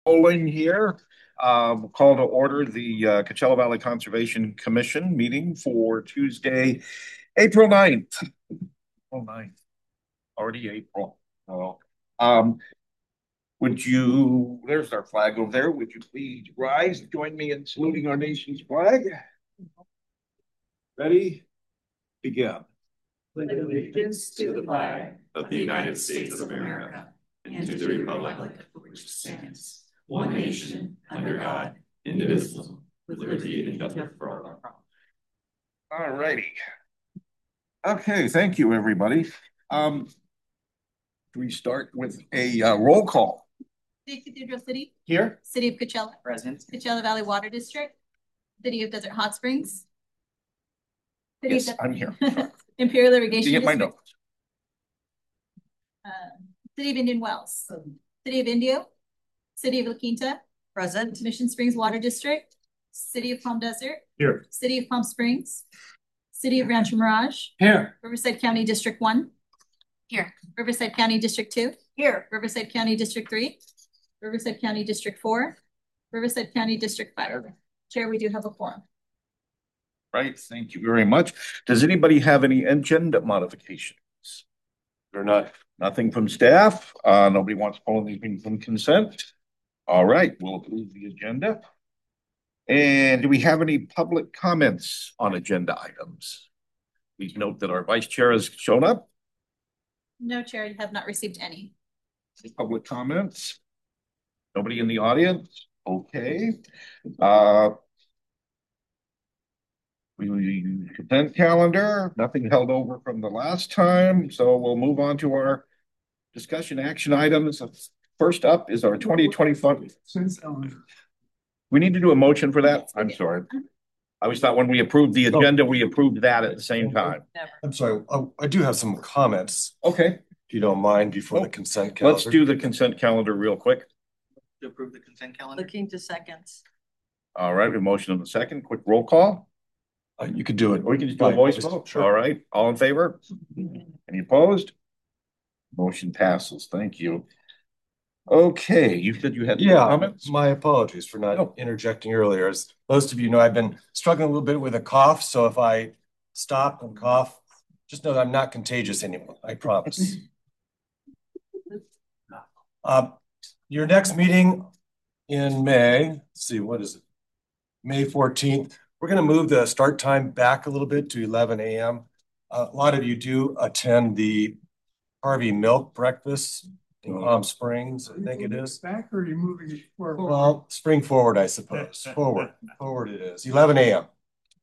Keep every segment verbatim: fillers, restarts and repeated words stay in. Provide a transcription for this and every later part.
Polling here. Um, call to order the uh, Coachella Valley Conservation Commission meeting for Tuesday, April ninth. April ninth, already April. Oh. Um, would you, there's our flag over there. Would you please rise, join me in saluting our nation's flag? Ready? Begin. With allegiance to the flag of the United States of America and to the republic for which it stands, one nation, under God, indivisible, with liberty and justice for all. All righty. Okay, thank you, everybody. Um, we start with a uh, roll call. Cathedral City. Here. City of Coachella. Present. Coachella Valley Water District. City of Desert Hot Springs. City yes, of I'm here. Imperial Irrigation Get my District. notes. Uh, City of Indian Wells. City of Indio. City of La Quinta. Present. Mission Springs Water District. City of Palm Desert. Here. City of Palm Springs. City of Rancho Mirage. Here. Riverside County District one. Here. Riverside County District two. Here. Riverside County District three. Riverside County District four. Riverside County District five. Chair, we do have a quorum. Right, thank you very much. Does anybody have any agenda modifications? Or not? Nothing from staff? Uh, nobody wants to pull anything from consent? All right, we'll approve the agenda. And do we have any public comments on agenda items? Please note that our vice chair has shown up. No, Chair, you have not received any. Public comments? Nobody in the audience? Okay. Uh, we consent calendar, nothing held over from the last time. So we'll move on to our discussion action items. First up is our twenty twenty-five. We need to do a motion for that. I'm sorry. I always thought when we approved the agenda, we approved that at the same time. I'm sorry. I, I do have some comments. Okay. If you don't mind, before oh, the consent calendar. Let's do the consent calendar real quick. To approve the consent calendar. Looking to seconds. All right. A motion on the second. Quick roll call. Uh, you could do it. Or we can just do a voice vote. Sure. All right. All in favor? Any opposed? Motion passes. Thank you. Okay, you said you had yeah, comments? My apologies for not oh. interjecting earlier. As most of you know, I've been struggling a little bit with a cough, so if I stop and cough, just know that I'm not contagious anymore. I promise. uh, your next meeting in May, let's see, what is it? May fourteenth. We're going to move the start time back a little bit to eleven a m Uh, a lot of you do attend the Harvey Milk Breakfast in Palm Springs, I think it is. Back or are you moving it forward? Well, spring forward, I suppose. Forward, forward it is. eleven a m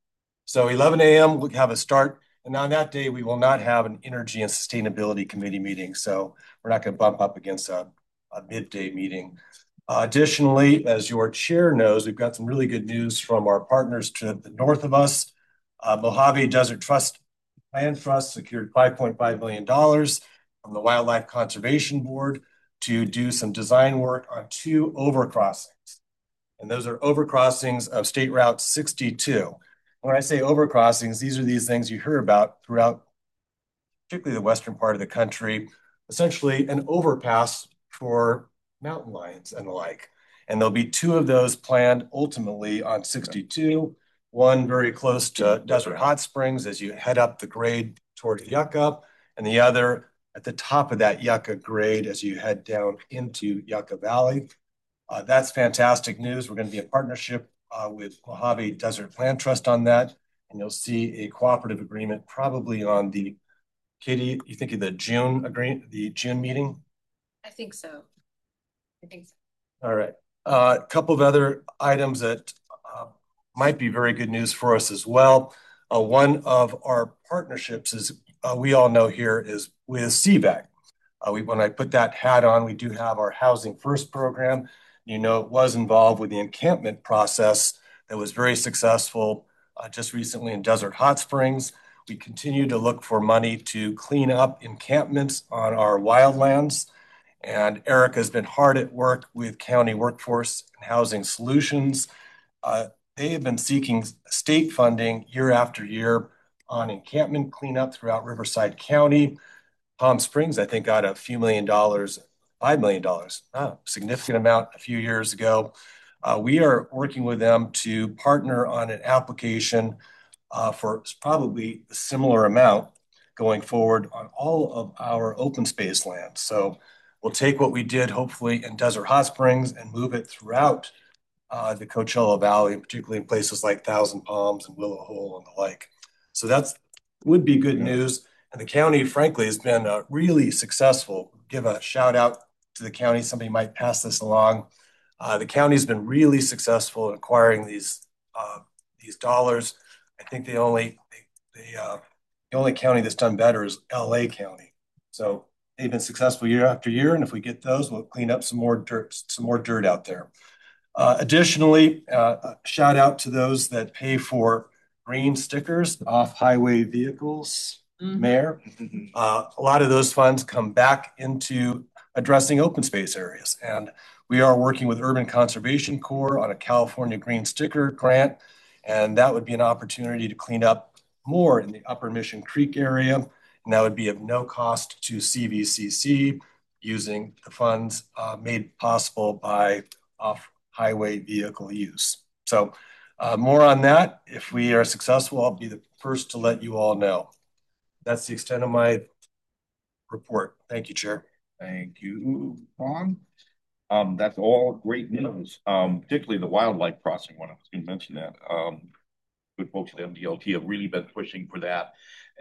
So eleven a m we'll have a start. And on that day, we will not have an Energy and Sustainability Committee meeting. So we're not going to bump up against a, a midday meeting. Uh, additionally, as your chair knows, we've got some really good news from our partners to the north of us. Uh, Mojave Desert Trust Land Trust secured five point five million dollars from the Wildlife Conservation Board to do some design work on two overcrossings. And those are overcrossings of State Route sixty-two. When I say overcrossings, these are these things you hear about throughout, particularly the western part of the country, essentially an overpass for mountain lions and the like. And there'll be two of those planned ultimately on sixty-two, one very close to Desert Hot Springs as you head up the grade towards Yucca, and the other at the top of that Yucca grade as you head down into Yucca Valley. Uh, that's fantastic news. We're going to be in partnership uh, with Mojave Desert Land Trust on that, and you'll see a cooperative agreement probably on the, Katie, you think of the June agreement, the June meeting? I think so. I think so. All right. A uh, couple of other items that uh, might be very good news for us as well. Uh, one of our partnerships is, uh, we all know here, is with C V A C. Uh, we, when I put that hat on, we do have our Housing First program. You know, it was involved with the encampment process that was very successful uh, just recently in Desert Hot Springs. We continue to look for money to clean up encampments on our wildlands. And Eric has been hard at work with County Workforce and Housing Solutions. Uh, they have been seeking state funding year after year on encampment cleanup throughout Riverside County. Palm Springs, I think, got a few million dollars five million dollars, a significant amount a few years ago. Uh, we are working with them to partner on an application uh, for probably a similar amount going forward on all of our open space land. So we'll take what we did hopefully in Desert Hot Springs and move it throughout uh, the Coachella Valley, particularly in places like Thousand Palms and Willow Hole and the like. So that's would be good news. And the county, frankly, has been uh, really successful. Give a shout out to the county. Somebody might pass this along. Uh, the county's been really successful in acquiring these uh, these dollars. I think the only they, they, uh, the only county that's done better is L A County. So they've been successful year after year, and if we get those, we'll clean up some more dirt, some more dirt out there. Uh, additionally, uh, shout out to those that pay for green stickers off highway vehicles. Mm-hmm. Mayor, uh, a lot of those funds come back into addressing open space areas, and we are working with Urban Conservation Corps on a California Green Sticker grant, and that would be an opportunity to clean up more in the Upper Mission Creek area, and that would be of no cost to C V C C using the funds uh, made possible by off-highway vehicle use. So uh, more on that. If we are successful, I'll be the first to let you all know. That's the extent of my report. Thank you, Chair. Thank you, Ron. Um, that's all great news, um, particularly the wildlife crossing one. I was going to mention that. Um, good folks at M D L T have really been pushing for that.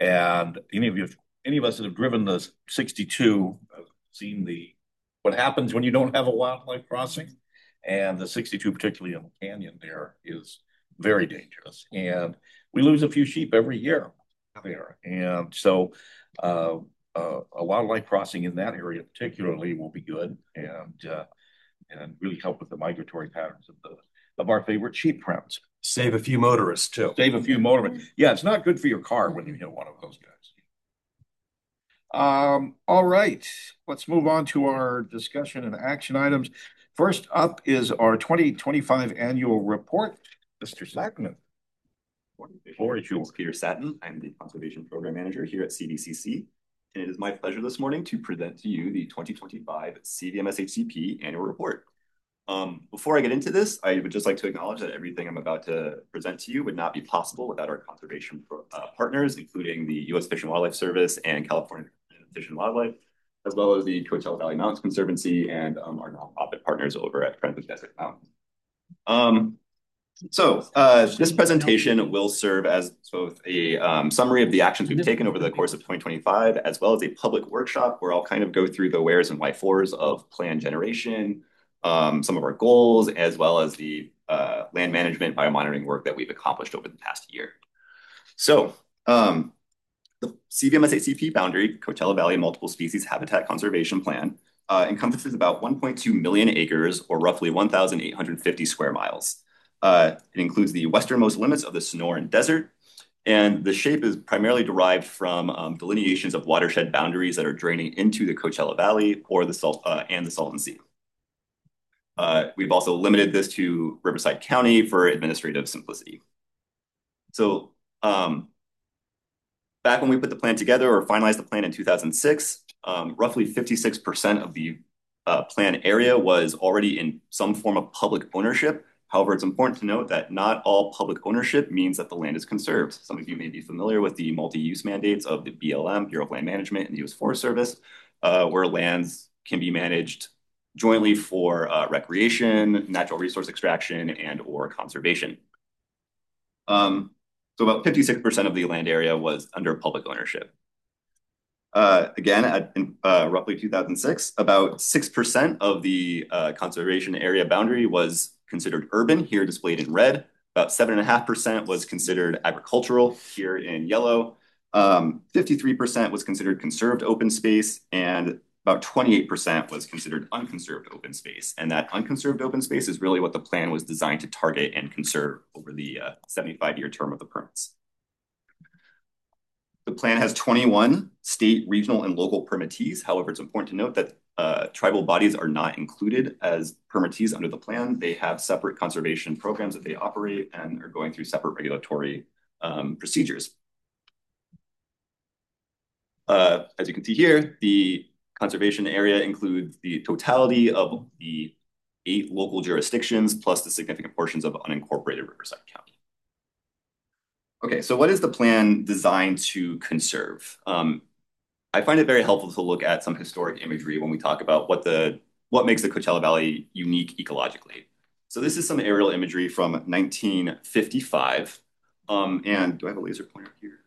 And any of you, any of us that have driven the sixty-two, have seen the what happens when you don't have a wildlife crossing. And the sixty-two, particularly in the canyon there, is very dangerous. And we lose a few sheep every year there. And so uh, uh, a wildlife crossing in that area particularly will be good and uh, and really help with the migratory patterns of the of our favorite sheep friends. Save a few motorists too. Save a few motorists. Yeah, it's not good for your car when you hit one of those guys. Um, all right, let's move on to our discussion and action items. First up is our twenty twenty-five annual report. Mister Sackman. Floor is yours. Peter Satin. I'm the Conservation Program Manager here at C V C C. And it is my pleasure this morning to present to you the twenty twenty-five C V M S H C P annual report. Um, before I get into this, I would just like to acknowledge that everything I'm about to present to you would not be possible without our conservation uh, partners, including the U S Fish and Wildlife Service and California Fish and Wildlife, as well as the Coachella Valley Mountains Conservancy and um, our nonprofit partners over at Friends of Desert Mountain. Um, So uh, this presentation will serve as both a um, summary of the actions we've taken over the course of twenty twenty-five, as well as a public workshop where I'll kind of go through the wheres and why-fors of plan generation, um, some of our goals, as well as the uh, land management biomonitoring work that we've accomplished over the past year. So um, the C V M S H C P boundary, Coachella Valley Multiple Species Habitat Conservation Plan, uh, encompasses about one point two million acres, or roughly one thousand eight hundred fifty square miles. Uh, it includes the westernmost limits of the Sonoran Desert, and the shape is primarily derived from um, delineations of watershed boundaries that are draining into the Coachella Valley or the Salt uh, and the Salton Sea. Uh, we've also limited this to Riverside County for administrative simplicity. So um, back when we put the plan together or finalized the plan in two thousand six, um, roughly fifty-six percent of the uh, plan area was already in some form of public ownership. However, it's important to note that not all public ownership means that the land is conserved. Some of you may be familiar with the multi-use mandates of the B L M, Bureau of Land Management, and the U S Forest Service, uh, where lands can be managed jointly for uh, recreation, natural resource extraction, and or conservation. Um, so about fifty-six percent of the land area was under public ownership. Uh, again, at in, uh, roughly two thousand six, about six percent of the uh, conservation area boundary was considered urban, here displayed in red. About seven point five percent was considered agricultural, here in yellow. Um, fifty-three percent was considered conserved open space, and about twenty-eight percent was considered unconserved open space. And that unconserved open space is really what the plan was designed to target and conserve over the uh, seventy-five year term of the permits. The plan has twenty-one state, regional, and local permittees. However, it's important to note that uh, tribal bodies are not included as permittees under the plan. They have separate conservation programs that they operate and are going through separate regulatory um, procedures. Uh, as you can see here, the conservation area includes the totality of the eight local jurisdictions plus the significant portions of unincorporated Riverside County. Okay, so what is the plan designed to conserve? Um, I find it very helpful to look at some historic imagery when we talk about what the what makes the Coachella Valley unique ecologically. So this is some aerial imagery from nineteen fifty-five. Um, and do I have a laser pointer here?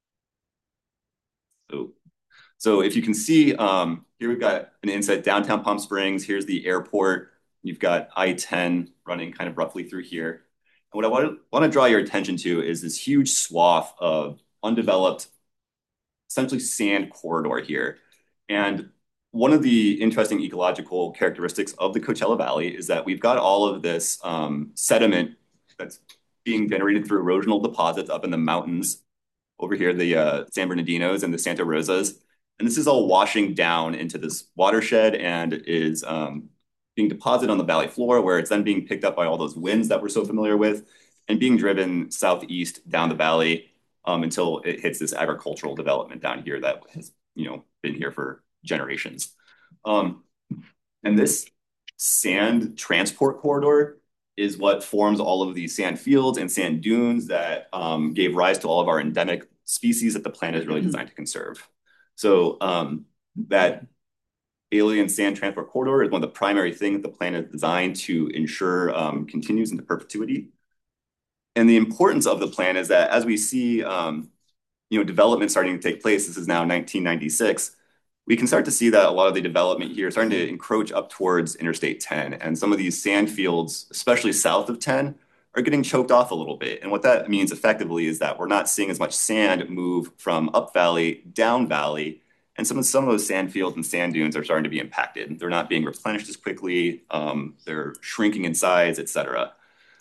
So, so if you can see, um, here we've got an inset downtown Palm Springs. Here's the airport. You've got I ten running kind of roughly through here. And what I want to, want to draw your attention to is this huge swath of undeveloped, essentially sand corridor here. And one of the interesting ecological characteristics of the Coachella Valley is that we've got all of this um, sediment that's being generated through erosional deposits up in the mountains over here, the uh, San Bernardinos and the Santa Rosas. And this is all washing down into this watershed and is um, being deposited on the valley floor, where it's then being picked up by all those winds that we're so familiar with and being driven southeast down the valley um, until it hits this agricultural development down here that has, you know, been here for generations. Um, and this sand transport corridor is what forms all of these sand fields and sand dunes that um, gave rise to all of our endemic species that the plan is really designed to conserve. So um, that alien sand transport corridor is one of the primary things the plan is designed to ensure um, continues into perpetuity. And the importance of the plan is that as we see um, you know, development starting to take place, this is now nineteen ninety-six, we can start to see that a lot of the development here is starting to encroach up towards Interstate ten. And some of these sand fields, especially south of ten, are getting choked off a little bit. And what that means effectively is that we're not seeing as much sand move from up valley, down valley. And some of, some of those sand fields and sand dunes are starting to be impacted. They're not being replenished as quickly. Um, they're shrinking in size, et cetera.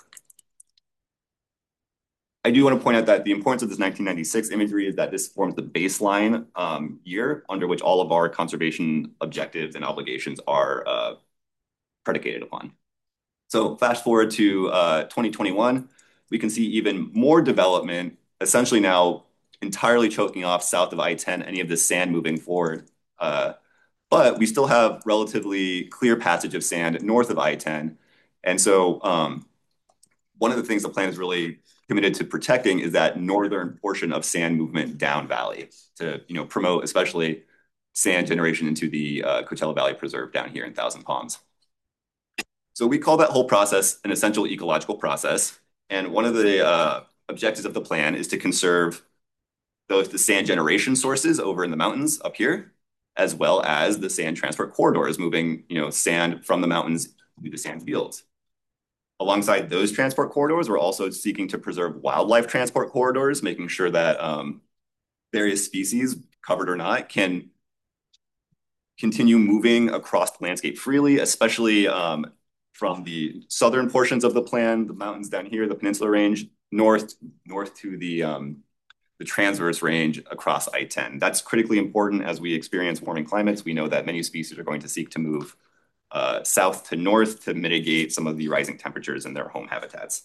I do want to point out that the importance of this nineteen ninety-six imagery is that this forms the baseline um, year under which all of our conservation objectives and obligations are uh, predicated upon. So fast forward to uh, twenty twenty-one, we can see even more development, essentially now entirely choking off south of I ten, any of this sand moving forward. Uh, but we still have relatively clear passage of sand north of I ten. And so um, one of the things the plan is really committed to protecting is that northern portion of sand movement down valley to, you know, promote especially sand generation into the uh, Coachella Valley Preserve down here in Thousand Palms. So we call that whole process an essential ecological process. And one of the uh, objectives of the plan is to conserve those the sand generation sources over in the mountains up here, as well as the sand transport corridors moving, you know, sand from the mountains to the sand fields. Alongside those transport corridors, we're also seeking to preserve wildlife transport corridors, making sure that um, various species, covered or not, can continue moving across the landscape freely, especially um, from the southern portions of the plan, the mountains down here, the Peninsula Range, north, north to the, um, the transverse range across I ten. That's critically important as we experience warming climates. We know that many species are going to seek to move Uh, south to north to mitigate some of the rising temperatures in their home habitats.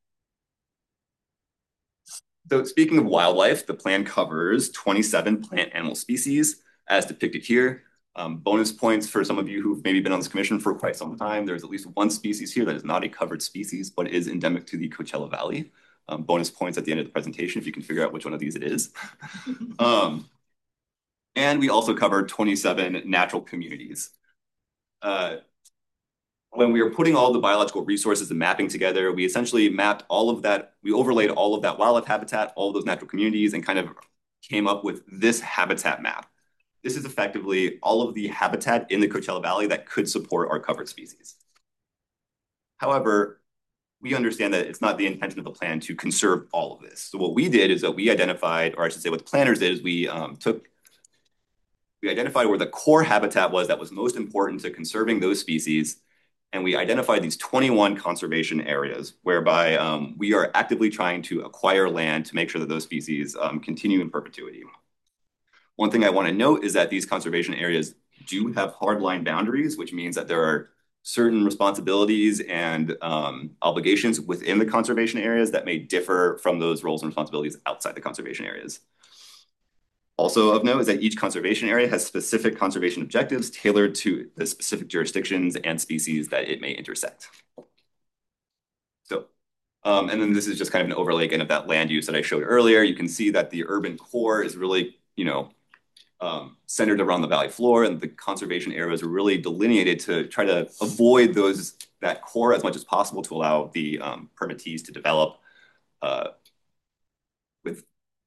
So speaking of wildlife, the plan covers twenty-seven plant animal species as depicted here. Um, bonus points for some of you who've maybe been on this commission for quite some time. There's at least one species here that is not a covered species, but is endemic to the Coachella Valley. Um, bonus points at the end of the presentation if you can figure out which one of these it is. um, and we also covered twenty-seven natural communities. Uh, when we were putting all the biological resources and mapping together, we essentially mapped all of that. We overlaid all of that wildlife habitat, all of those natural communities, and kind of came up with this habitat map. This is effectively all of the habitat in the Coachella Valley that could support our covered species. However, we understand that it's not the intention of the plan to conserve all of this. So what we did is that we identified, or I should say what the planners did is we um, took We identified where the core habitat was that was most important to conserving those species. And we identified these twenty-one conservation areas whereby um, we are actively trying to acquire land to make sure that those species um, continue in perpetuity. One thing I want to note is that these conservation areas do have hardline boundaries, which means that there are certain responsibilities and um, obligations within the conservation areas that may differ from those roles and responsibilities outside the conservation areas. Also of note is that each conservation area has specific conservation objectives tailored to the specific jurisdictions and species that it may intersect. So, um, and then this is just kind of an overlay again of that land use that I showed earlier. You can see that the urban core is really, you know, um, centered around the valley floor, and the conservation areas are really delineated to try to avoid those that core as much as possible to allow the um, permittees to develop uh, with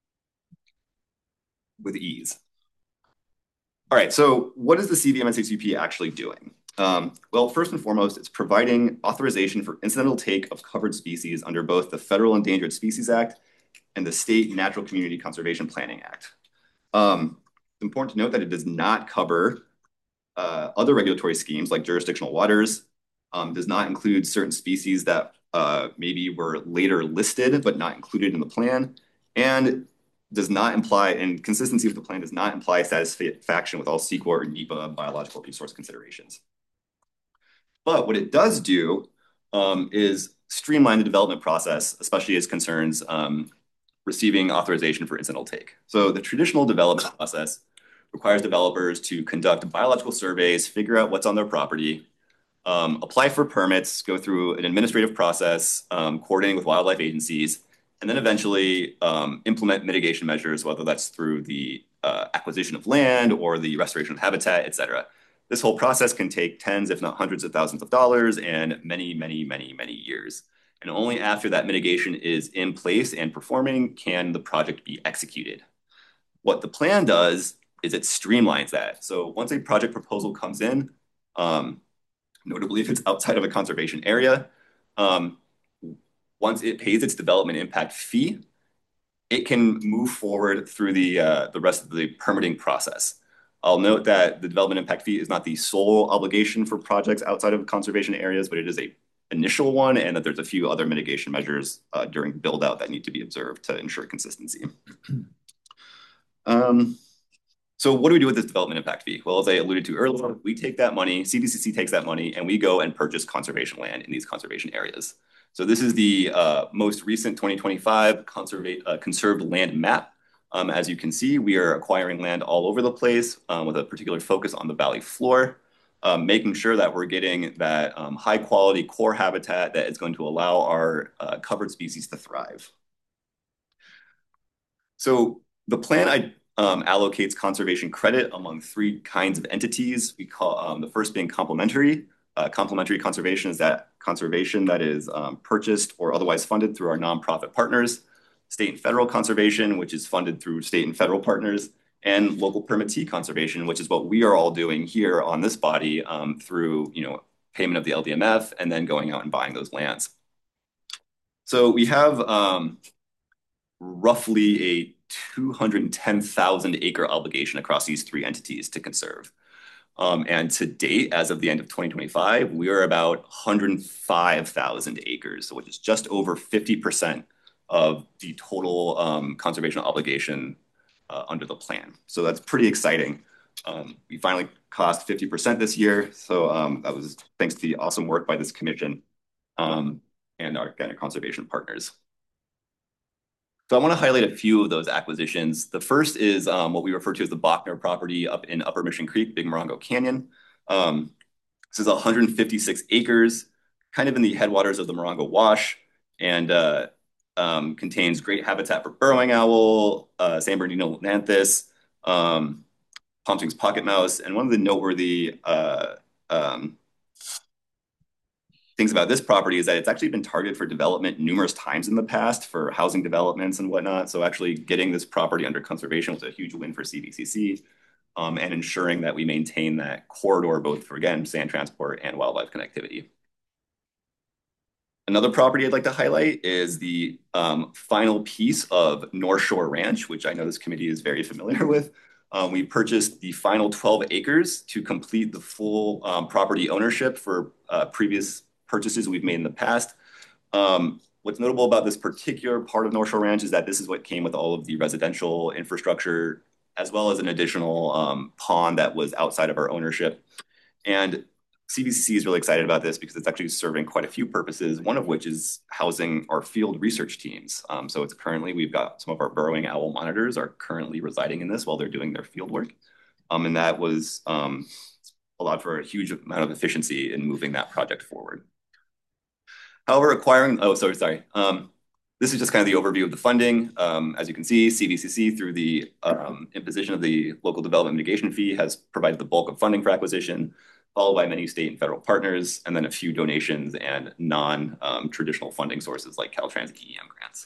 with ease. All right, so what is the C V M S H U P actually doing? Um, well, first and foremost, it's providing authorization for incidental take of covered species under both the Federal Endangered Species Act and the State Natural Community Conservation Planning Act. Um, it's important to note that it does not cover uh, other regulatory schemes like jurisdictional waters, um, does not include certain species that uh, maybe were later listed but not included in the plan, and does not imply, and consistency with the plan does not imply satisfaction with all C E Q A or NEPA biological resource considerations. But what it does do um, is streamline the development process, especially as concerns um, receiving authorization for incidental take. So the traditional development process requires developers to conduct biological surveys, figure out what's on their property, um, apply for permits, go through an administrative process, um, coordinating with wildlife agencies, and then eventually um, implement mitigation measures, whether that's through the uh, acquisition of land or the restoration of habitat, et cetera. This whole process can take tens, if not hundreds of thousands of dollars and many, many, many, many years. And only after that mitigation is in place and performing can the project be executed. What the plan does is it streamlines that. So once a project proposal comes in, um, notably if it's outside of a conservation area, um, once it pays its development impact fee, it can move forward through the, uh, the rest of the permitting process. I'll note that the development impact fee is not the sole obligation for projects outside of conservation areas, but it is a initial one, and that there's a few other mitigation measures uh, during build out that need to be observed to ensure consistency. um, so what do we do with this development impact fee? Well, as I alluded to earlier, we take that money, C V C C takes that money, and we go and purchase conservation land in these conservation areas. So this is the uh, most recent twenty twenty-five conserva- uh, conserved land map. Um, as you can see, we are acquiring land all over the place um, with a particular focus on the valley floor, um, making sure that we're getting that um, high quality core habitat that is going to allow our uh, covered species to thrive. So the plan I, um, allocates conservation credit among three kinds of entities. We call um, the first being complementary. Uh, complementary conservation is that conservation that is um, purchased or otherwise funded through our nonprofit partners. State and federal conservation, which is funded through state and federal partners, and local permittee conservation, which is what we are all doing here on this body um, through, you know, payment of the L D M F and then going out and buying those lands. So we have um, roughly a two hundred ten thousand acre obligation across these three entities to conserve. Um, and to date, as of the end of twenty twenty-five, we are about one hundred five thousand acres, which is just over fifty percent of the total um, conservation obligation uh, under the plan. So that's pretty exciting. Um, we finally crossed fifty percent this year. So um, that was thanks to the awesome work by this commission um, and our, again, our conservation partners. So I want to highlight a few of those acquisitions. The first is um, what we refer to as the Bachner property up in Upper Mission Creek, Big Morongo Canyon. Um, this is one hundred fifty-six acres, kind of in the headwaters of the Morongo Wash, and uh, um, contains great habitat for burrowing owl, uh, San Bernardino lanthus, um, Palm Springs pocket mouse, and one of the noteworthy uh, um, things about this property is that it's actually been targeted for development numerous times in the past for housing developments and whatnot. So actually getting this property under conservation was a huge win for C V C C um, and ensuring that we maintain that corridor both for, again, sand transport and wildlife connectivity. Another property I'd like to highlight is the um, final piece of North Shore Ranch, which I know this committee is very familiar with. Um, we purchased the final twelve acres to complete the full um, property ownership for uh, previous purchases we've made in the past. Um, what's notable about this particular part of North Shore Ranch is that this is what came with all of the residential infrastructure, as well as an additional um, pond that was outside of our ownership. And C V C C is really excited about this because it's actually serving quite a few purposes, one of which is housing our field research teams. Um, so it's currently, we've got some of our burrowing owl monitors are currently residing in this while they're doing their field work. Um, and that was um, allowed for a huge amount of efficiency in moving that project forward. However, acquiring, oh, sorry, sorry. Um, this is just kind of the overview of the funding. Um, as you can see, C V C C, through the um, imposition of the local development mitigation fee, has provided the bulk of funding for acquisition, followed by many state and federal partners, and then a few donations and non-traditional um, funding sources like Caltrans E E M grants.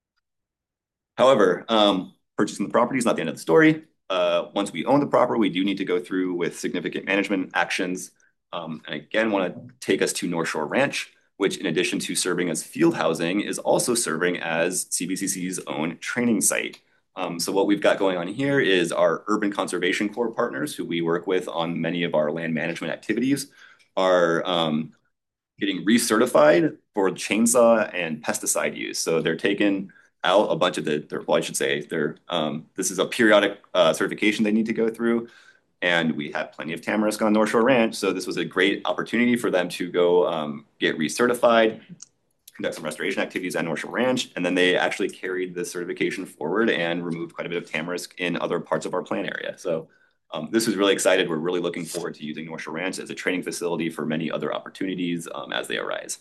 However, um, purchasing the property is not the end of the story. Uh, once we own the property, we do need to go through with significant management actions. Um, and again, want to take us to North Shore Ranch, which in addition to serving as field housing is also serving as C V C C's own training site. Um, so what we've got going on here is our Urban Conservation Corps partners, who we work with on many of our land management activities, are um, getting recertified for chainsaw and pesticide use. So they're taking out a bunch of the, their, well, I should say, they're, um, this is a periodic uh, certification they need to go through. And we have plenty of tamarisk on North Shore Ranch. So this was a great opportunity for them to go um, get recertified, conduct some restoration activities at North Shore Ranch. And then they actually carried the certification forward and removed quite a bit of tamarisk in other parts of our plan area. So um, this is really excited. We're really looking forward to using North Shore Ranch as a training facility for many other opportunities um, as they arise.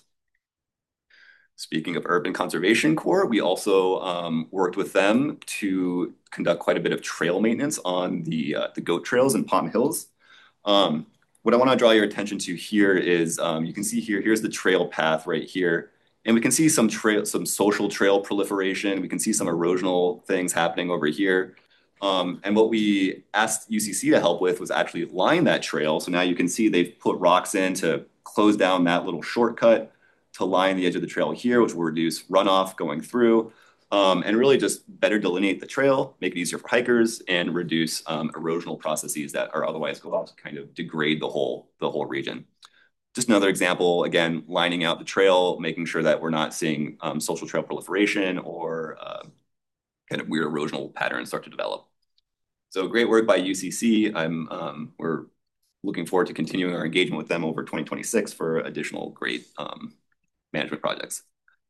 Speaking of Urban Conservation Corps, we also um, worked with them to conduct quite a bit of trail maintenance on the, uh, the goat trails in Palm Hills. Um, what I want to draw your attention to here is um, you can see here, here's the trail path right here. And we can see some trail, some social trail proliferation. We can see some erosional things happening over here. Um, and what we asked U C C to help with was actually line that trail. So now you can see they've put rocks in to close down that little shortcut to line the edge of the trail here, which will reduce runoff going through, um, and really just better delineate the trail, make it easier for hikers, and reduce um, erosional processes that are otherwise going to kind of degrade the whole, the whole region. Just another example, again, lining out the trail, making sure that we're not seeing um, social trail proliferation or uh, kind of weird erosional patterns start to develop. So great work by U C C. I'm, um, we're looking forward to continuing our engagement with them over twenty twenty-six for additional great um, management projects.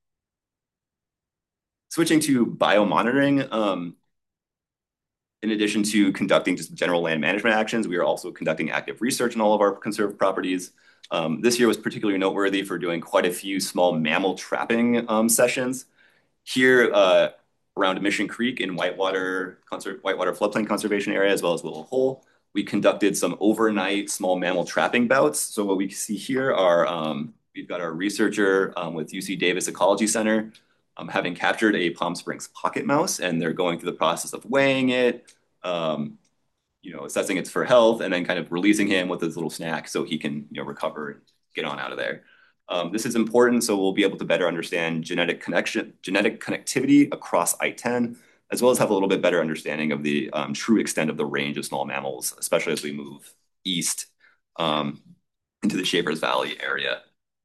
Switching to biomonitoring, um, in addition to conducting just general land management actions, we are also conducting active research on all of our conserved properties. Um, this year was particularly noteworthy for doing quite a few small mammal trapping um, sessions. Here uh, around Mission Creek in Whitewater, Whitewater Floodplain Conservation Area, as well as Willow Hole, we conducted some overnight small mammal trapping bouts. So what we see here are, um, we've got our researcher um, with U C Davis Ecology Center um, having captured a Palm Springs pocket mouse, and they're going through the process of weighing it, um, you know, assessing it for health, and then kind of releasing him with his little snack so he can, you know, recover and get on out of there. Um, this is important, so we'll be able to better understand genetic connection, genetic connectivity across I ten, as well as have a little bit better understanding of the um, true extent of the range of small mammals, especially as we move east um, into the Schaefer's Valley area.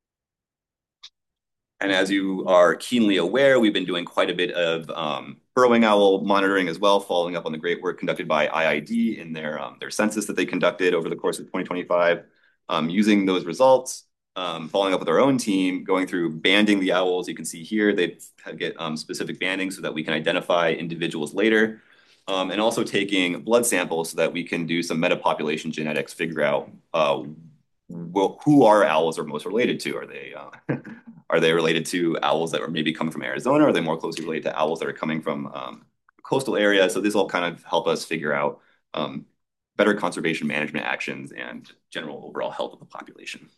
And as you are keenly aware, we've been doing quite a bit of um, burrowing owl monitoring as well, following up on the great work conducted by I I D in their, um, their census that they conducted over the course of twenty twenty-five. Um, using those results, um, following up with our own team, going through banding the owls. You can see here, they get um, specific banding so that we can identify individuals later. Um, and also taking blood samples so that we can do some metapopulation genetics, figure out uh, well, who our owls are most related to. Are they uh, are they related to owls that are maybe coming from Arizona? Are they more closely related to owls that are coming from um, coastal areas? So this will kind of help us figure out um, better conservation management actions and general overall health of the population.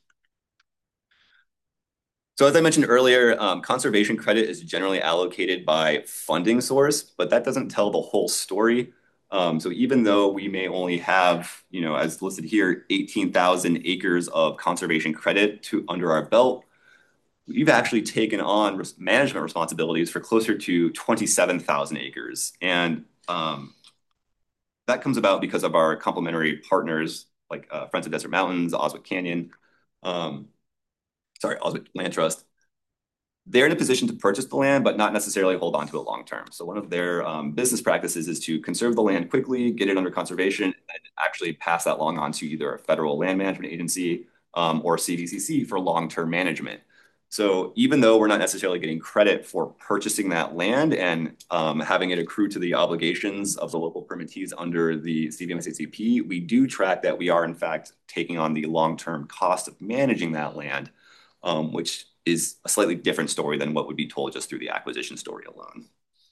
So as I mentioned earlier, um, conservation credit is generally allocated by funding source, but that doesn't tell the whole story. Um, so even though we may only have, you know, as listed here, eighteen thousand acres of conservation credit to under our belt, we've actually taken on res management responsibilities for closer to twenty-seven thousand acres. And um, that comes about because of our complementary partners like uh, Friends of Desert Mountains, Oswego Canyon, um, sorry, Oswego Land Trust. They're in a position to purchase the land, but not necessarily hold on to it long term. So one of their um, business practices is to conserve the land quickly, get it under conservation, and actually pass that along on to either a federal land management agency um, or C V C C for long-term management. So even though we're not necessarily getting credit for purchasing that land and um, having it accrue to the obligations of the local permittees under the C V M S H C P, we do track that we are in fact taking on the long-term cost of managing that land, um, which is a slightly different story than what would be told just through the acquisition story alone.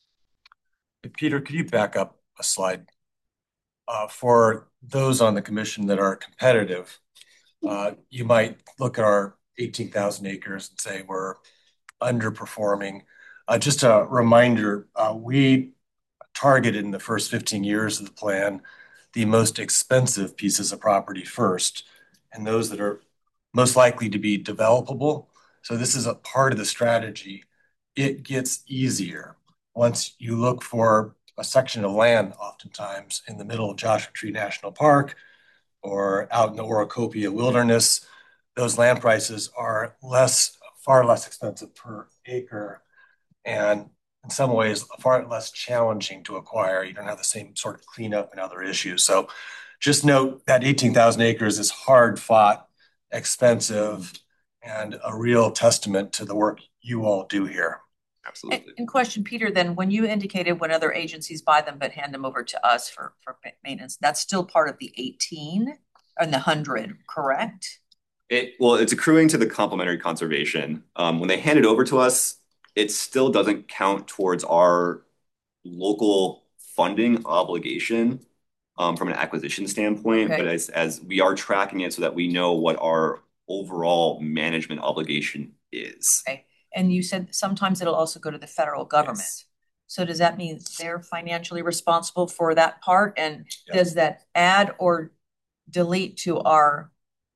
Peter, could you back up a slide? Uh, for those on the commission that are competitive, uh, you might look at our eighteen thousand acres and say we're underperforming. Uh, just a reminder, uh, we targeted in the first fifteen years of the plan the most expensive pieces of property first, and those that are most likely to be developable. So this is a part of the strategy. It gets easier once you look for a section of land, oftentimes in the middle of Joshua Tree National Park or out in the Orocopia Wilderness. Those land prices are less, far less expensive per acre, and in some ways far less challenging to acquire. You don't have the same sort of cleanup and other issues. So just note that eighteen thousand acres is hard fought, expensive, and a real testament to the work you all do here. Absolutely. And, and question, Peter, then when you indicated when other agencies buy them but hand them over to us for, for maintenance, that's still part of the eighteen and the hundred, correct? It, well, it's accruing to the complementary conservation. Um, when they hand it over to us, it still doesn't count towards our local funding obligation um, from an acquisition standpoint. Okay. But as, as we are tracking it so that we know what our overall management obligation is. Okay. And you said sometimes it'll also go to the federal government. Yes. So does that mean they're financially responsible for that part? And Yeah. does that add or delete to our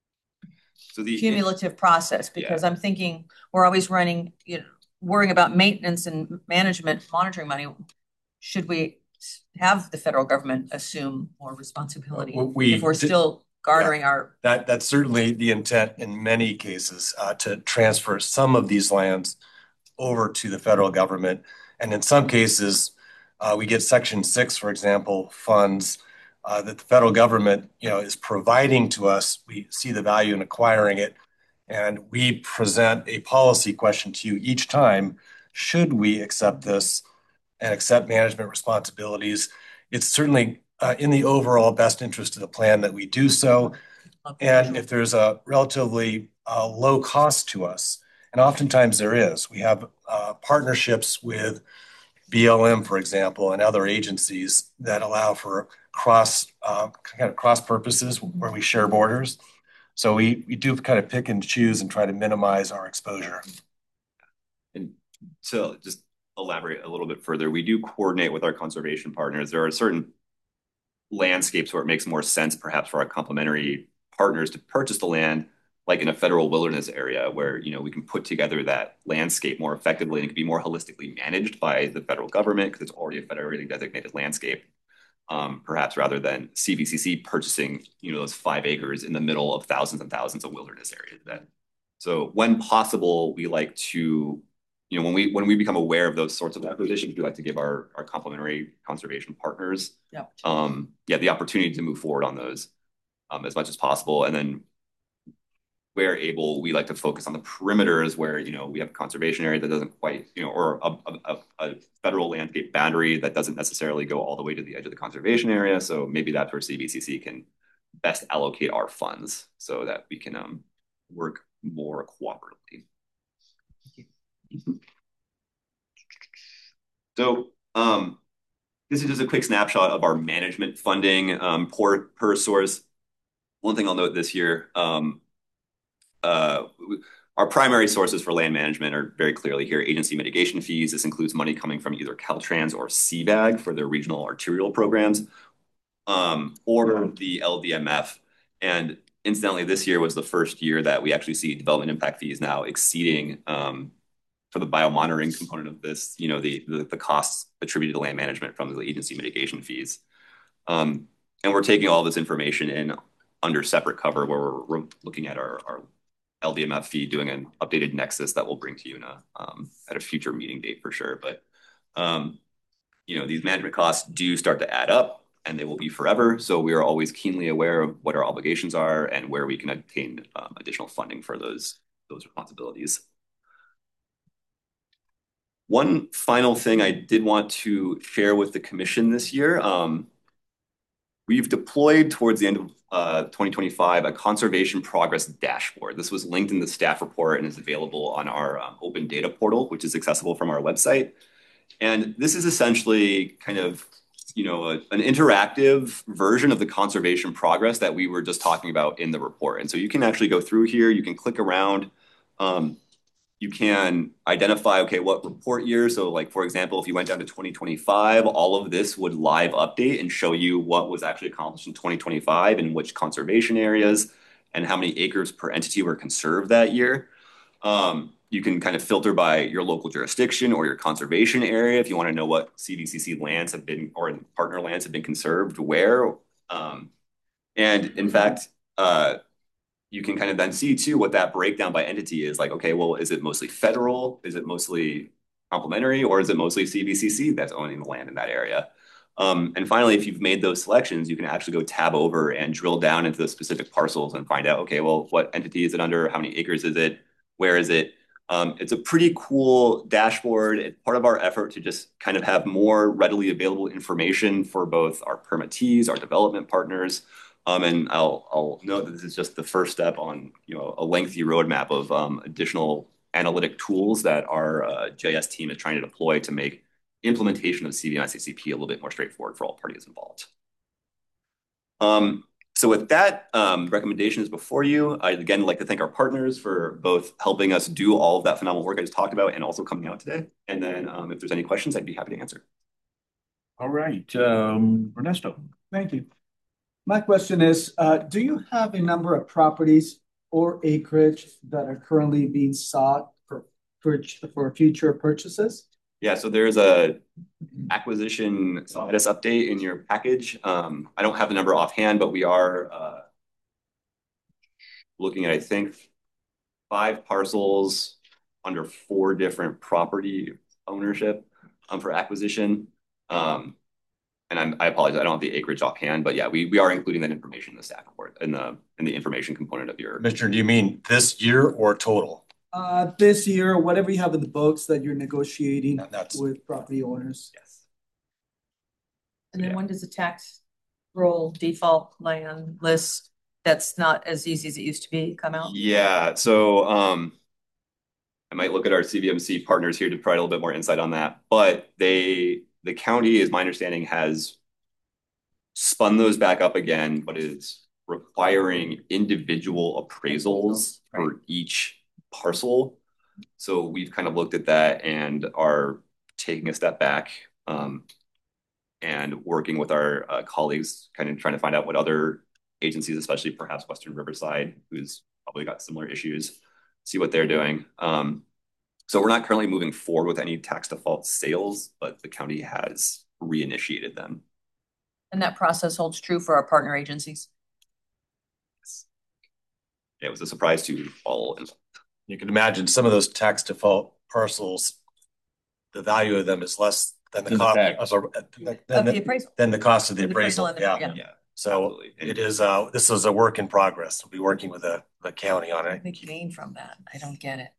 So the cumulative process? Because Yeah. I'm thinking we're always running, you know, worrying about maintenance and management, monitoring money. Should we have the federal government assume more responsibility Uh, we if we're did- still garnering our? That that's certainly the intent in many cases, uh, to transfer some of these lands over to the federal government. And in some cases, uh, we get Section six, for example, funds uh, that the federal government, you know, is providing to us. We see the value in acquiring it, and we present a policy question to you each time. Should we accept this and accept management responsibilities? It's certainly uh, in the overall best interest of the plan that we do so. And if there's a relatively uh, low cost to us, and oftentimes there is, we have uh, partnerships with B L M, for example, and other agencies that allow for cross uh, kind of cross purposes where we share borders. So we we do kind of pick and choose and try to minimize our exposure. And to just elaborate a little bit further, we do coordinate with our conservation partners. There are certain landscapes where it makes more sense perhaps for our complementary partners to purchase the land, like in a federal wilderness area where, you know, we can put together that landscape more effectively and it can be more holistically managed by the federal government because it's already a federally designated landscape. Um, perhaps rather than C V C C purchasing, you know, those five acres in the middle of thousands and thousands of wilderness areas. That, so when possible, we like to, you know, when we when we become aware of those sorts of acquisitions, we like to give our our complementary conservation partners, Yeah. um, yeah, the opportunity to move forward on those um, as much as possible, and then where able, we like to focus on the perimeters where, you know, we have a conservation area that doesn't quite, you know, or a, a, a federal landscape boundary that doesn't necessarily go all the way to the edge of the conservation area. So maybe that's where C V C C can best allocate our funds so that we can um, work more cooperatively. So um, this is just a quick snapshot of our management funding um, per, per source. One thing I'll note this year, um, Uh, our primary sources for land management are very clearly here. Agency mitigation fees. This includes money coming from either Caltrans or C B A G for their regional arterial programs, um, or the L D M F. And incidentally, this year was the first year that we actually see development impact fees now exceeding, um, for the biomonitoring component of this, you know, the, the, the costs attributed to land management from the agency mitigation fees. Um, and we're taking all this information in under separate cover where we're, we're looking at our, our L D M F fee, doing an updated nexus that we'll bring to you in a, um, at a future meeting date for sure. But, um, you know, these management costs do start to add up. and they will be forever. So we are always keenly aware of what our obligations are and where we can obtain um, additional funding for those, those responsibilities. One final thing I did want to share with the commission this year. Um, we've deployed towards the end of uh, twenty twenty-five a conservation progress dashboard. This was linked in the staff report and is available on our um, open data portal, which is accessible from our website. And this is essentially kind of, you know, a, an interactive version of the conservation progress that we were just talking about in the report. And so you can actually go through here, you can click around. Um, You can identify, okay, what report year. So like, for example, if you went down to twenty twenty-five, all of this would live update and show you what was actually accomplished in twenty twenty-five and which conservation areas and how many acres per entity were conserved that year. Um, you can kind of filter by your local jurisdiction or your conservation area if you want to know what C V C C lands have been, or partner lands have been conserved where. Um, and in fact, uh, you can kind of then see too what that breakdown by entity is. Like, okay, well, is it mostly federal? Is it mostly complementary? Or is it mostly C V C C that's owning the land in that area? Um, and finally, if you've made those selections, you can actually go tab over and drill down into the specific parcels and find out, okay, well, what entity is it under? How many acres is it? Where is it? Um, it's a pretty cool dashboard. It's part of our effort to just kind of have more readily available information for both our permittees, our development partners. Um, and I'll, I'll note that this is just the first step on, you know, a lengthy roadmap of um, additional analytic tools that our uh, J S team is trying to deploy to make implementation of C V N I C C P a little bit more straightforward for all parties involved. Um, so with that, um, recommendation is before you. I'd again like to thank our partners for both helping us do all of that phenomenal work I just talked about and also coming out today. And then um, if there's any questions, I'd be happy to answer. All right, um, Ernesto. Thank you. My question is, uh, do you have a number of properties or acreage that are currently being sought for, for, for future purchases? Yeah, so there's a acquisition status update in your package. Um, I don't have the number offhand, but we are uh, looking at, I think, five parcels under four different property ownership um, for acquisition. Um, and I'm, I apologize, I don't have the acreage offhand, but yeah, we we are including that information in the staff report in the in the information component of your. Mister Do you mean this year or total? Uh, this year, whatever you have in the books that you're negotiating That's with property owners. Yes. And then Yeah. when does the tax roll default land list that's not as easy as it used to be come out? Yeah, so um, I might look at our C V M C partners here to provide a little bit more insight on that, but they, the county, is my understanding, has spun those back up again, but is requiring individual appraisals for each parcel. So we've kind of looked at that and are taking a step back um, and working with our uh, colleagues, kind of trying to find out what other agencies, especially perhaps Western Riverside, who's probably got similar issues, see what they're doing. Um, so we're not currently moving forward with any tax default sales, but the county has reinitiated them. And that process holds true for our partner agencies. It was a surprise to all involved. You can imagine some of those tax default parcels, the value of them is less than the Than the cost tax. of, than Of the the, appraisal. than the cost of the The appraisal appraisal. and the- Yeah. yeah. Yeah. So Absolutely. it is, uh, this is a work in progress. We'll be working with the, the county on it. They gain from that. I don't get it.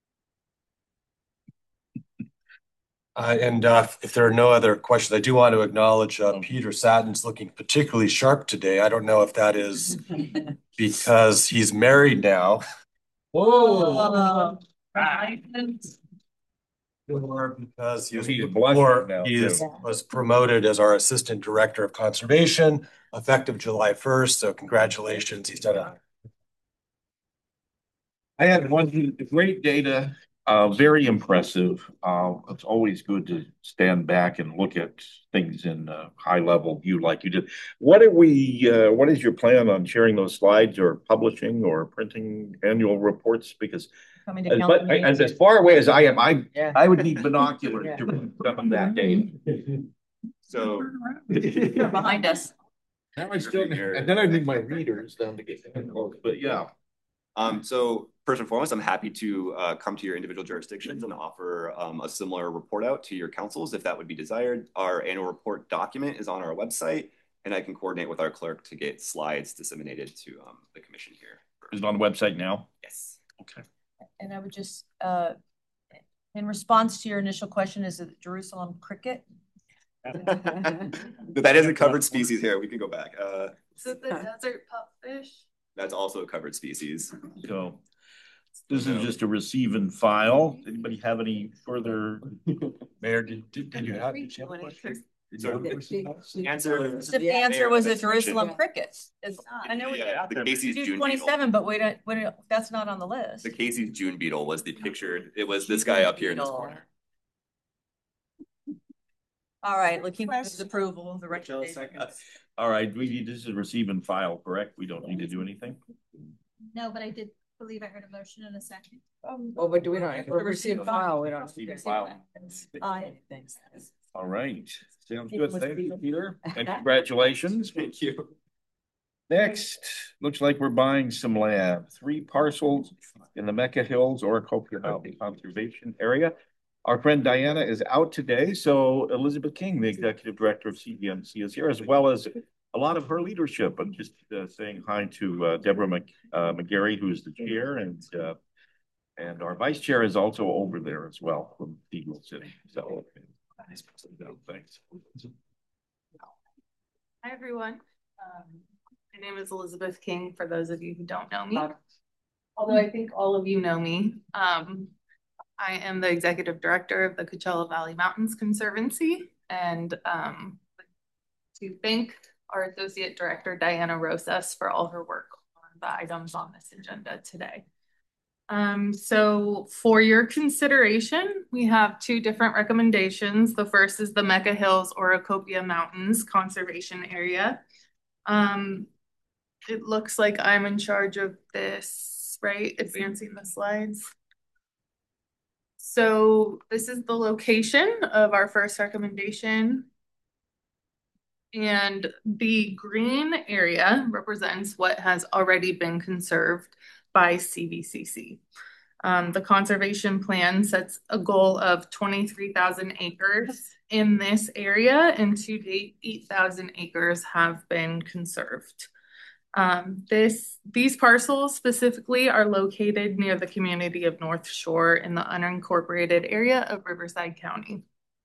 Uh, and uh, if there are no other questions, I do want to acknowledge uh, Peter Satton's looking particularly sharp today. I don't know if that is because he's married now. Whoa. Or because he was, He's blushing or now, he is, too. was promoted as our Assistant Director of Conservation effective July first. So congratulations. He's done a I had one great data, uh, very impressive. Uh, it's always good to stand back and look at things in a high level view like you did. What are we, uh, what is your plan on sharing those slides or publishing or printing annual reports? Because Coming to as, council but, as, meetings. as far away as I am, I, Yeah. I would need binoculars Yeah. to read some of that data. So They're behind us. Now I still, and then I need my readers down to get close, but yeah. Um, so first and foremost, I'm happy to uh, come to your individual jurisdictions and offer um, a similar report out to your councils if that would be desired. Our annual report document is on our website. and I can coordinate with our clerk to get slides disseminated to um, the commission here. Is it on the website now? Yes. Okay. And I would just, uh, in response to your initial question, is it Jerusalem cricket? But that is a covered species here. We can go back. Uh, Is it the desert pupfish? that's also a covered species. So this is just a receive and file. Anybody have any further? Mayor, did, did, did you have? Did you have a question? Did you have a question? The answer, The answer was a Mayor, Jerusalem yeah. crickets. It's- I know we yeah, the Casey's do June beetle. twenty-seven, but we don't, we don't, that's not on the list. The Casey's June beetle was the pictured. It was this guy up here in this Beetle. corner. All right, looking for his approval of the recommendation. All right, we need, this is receive and file, correct? We don't need to do anything? No, but I did believe I heard a motion in a second. Well, but do we don't, if we receive a file, we don't. Receive and file. Aye. Thanks. All right, sounds good. Thank you, Peter, and congratulations. Thank you. Next, looks like we're buying some land, three parcels in the Mecca Hills Oracopia Mountain Conservation Area. Our friend Diana is out today, so Elizabeth King, the executive director of C D M C, is here, as well as a lot of her leadership. I'm just uh, saying hi to uh, Deborah Mc, uh, McGarry, who's the chair, and uh, and our vice chair is also over there as well from Eagle City. So, thanks. Hi, everyone. Um, my name is Elizabeth King, for those of you who don't know me. Although I think all of you know me. Um, I am the executive director of the Coachella Valley Mountains Conservancy, and um, to thank our associate director, Diana Rosas, for all her work on the items on this agenda today. Um, so for your consideration, we have two different recommendations. The first is the Mecca Hills Oracopia Mountains Conservation Area. Um, it looks like I'm in charge of this, right? Advancing the slides. So this is the location of our first recommendation. And the green area represents what has already been conserved by C V C C. Um, the conservation plan sets a goal of twenty-three thousand acres in this area, and to date, eight thousand acres have been conserved. Um, this, these parcels specifically are located near the community of North Shore in the unincorporated area of Riverside County.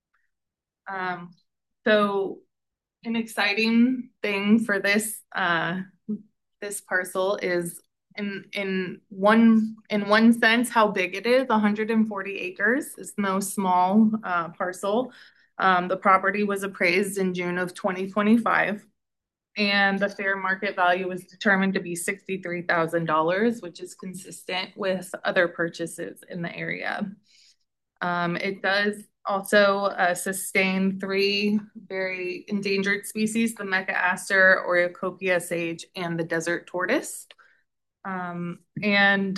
Um, so an exciting thing for this, uh, this parcel is in, in one, in one sense, how big it is. one hundred forty acres is no small, uh, parcel. Um, the property was appraised in June of twenty twenty-five. And the fair market value was determined to be sixty-three thousand dollars, which is consistent with other purchases in the area. Um, it does also uh, sustain three very endangered species, the Mecca aster, Oracopia sage, and the desert tortoise. Um, and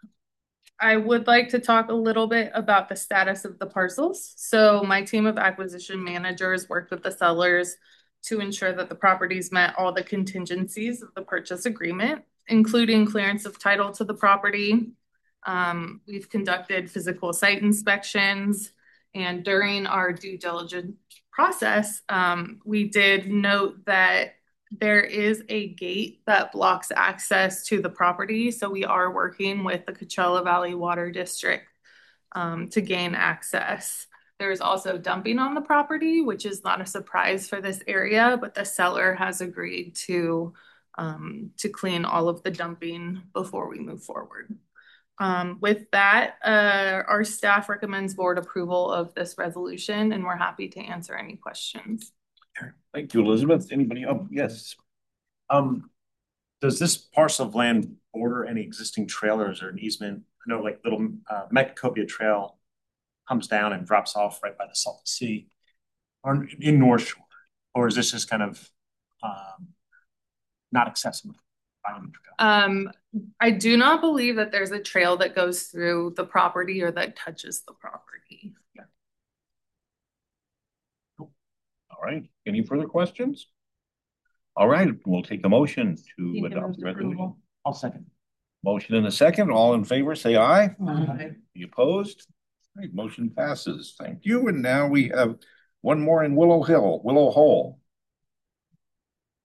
I would like to talk a little bit about the status of the parcels. So my team of acquisition managers worked with the sellers to ensure that the properties met all the contingencies of the purchase agreement, including clearance of title to the property. Um, we've conducted physical site inspections, and during our due diligence process, um, we did note that there is a gate that blocks access to the property. So we are working with the Coachella Valley Water District um, to gain access. There's also dumping on the property, which is not a surprise for this area, but the seller has agreed to, um, to clean all of the dumping before we move forward. Um, with that, uh, our staff recommends board approval of this resolution, and we're happy to answer any questions. Thank you, Elizabeth. Anybody? Oh, yes. Um, does this parcel of land border any existing trailers or an easement? I know like little uh, Metcopia Trail comes down and drops off right by the Salt Sea or in North Shore, or is this just kind of um, not accessible? Um, I do not believe that there's a trail that goes through the property or that touches the property. Yeah. All right. Any further questions? All right, we'll take a motion to adopt the resolution. I'll second. Motion in a second. All in favor, say aye. Aye. Any opposed? All right, motion passes. Thank you. And now we have one more in Willow Hill, Willow Hole.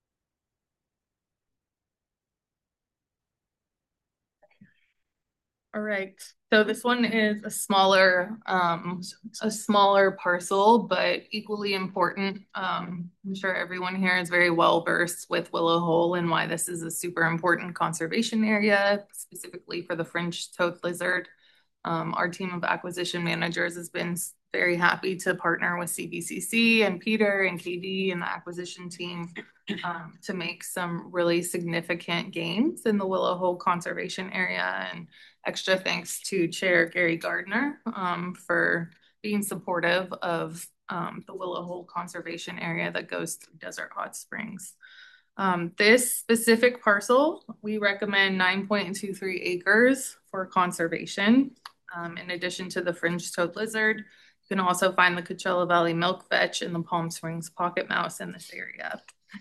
All right, so this one is a smaller, um, a smaller parcel, but equally important. Um, I'm sure everyone here is very well versed with Willow Hole and why this is a super important conservation area, specifically for the fringe-toed lizard. Um, our team of acquisition managers has been very happy to partner with C V C C and Peter and K D and the acquisition team um, to make some really significant gains in the Willow Hole conservation area. And extra thanks to Chair Gary Gardner um, for being supportive of um, the Willow Hole conservation area that goes through Desert Hot Springs. Um, this specific parcel, we recommend nine point two three acres for conservation. Um, in addition to the fringe-toed lizard, you can also find the Coachella Valley milk vetch and the Palm Springs pocket mouse in this area.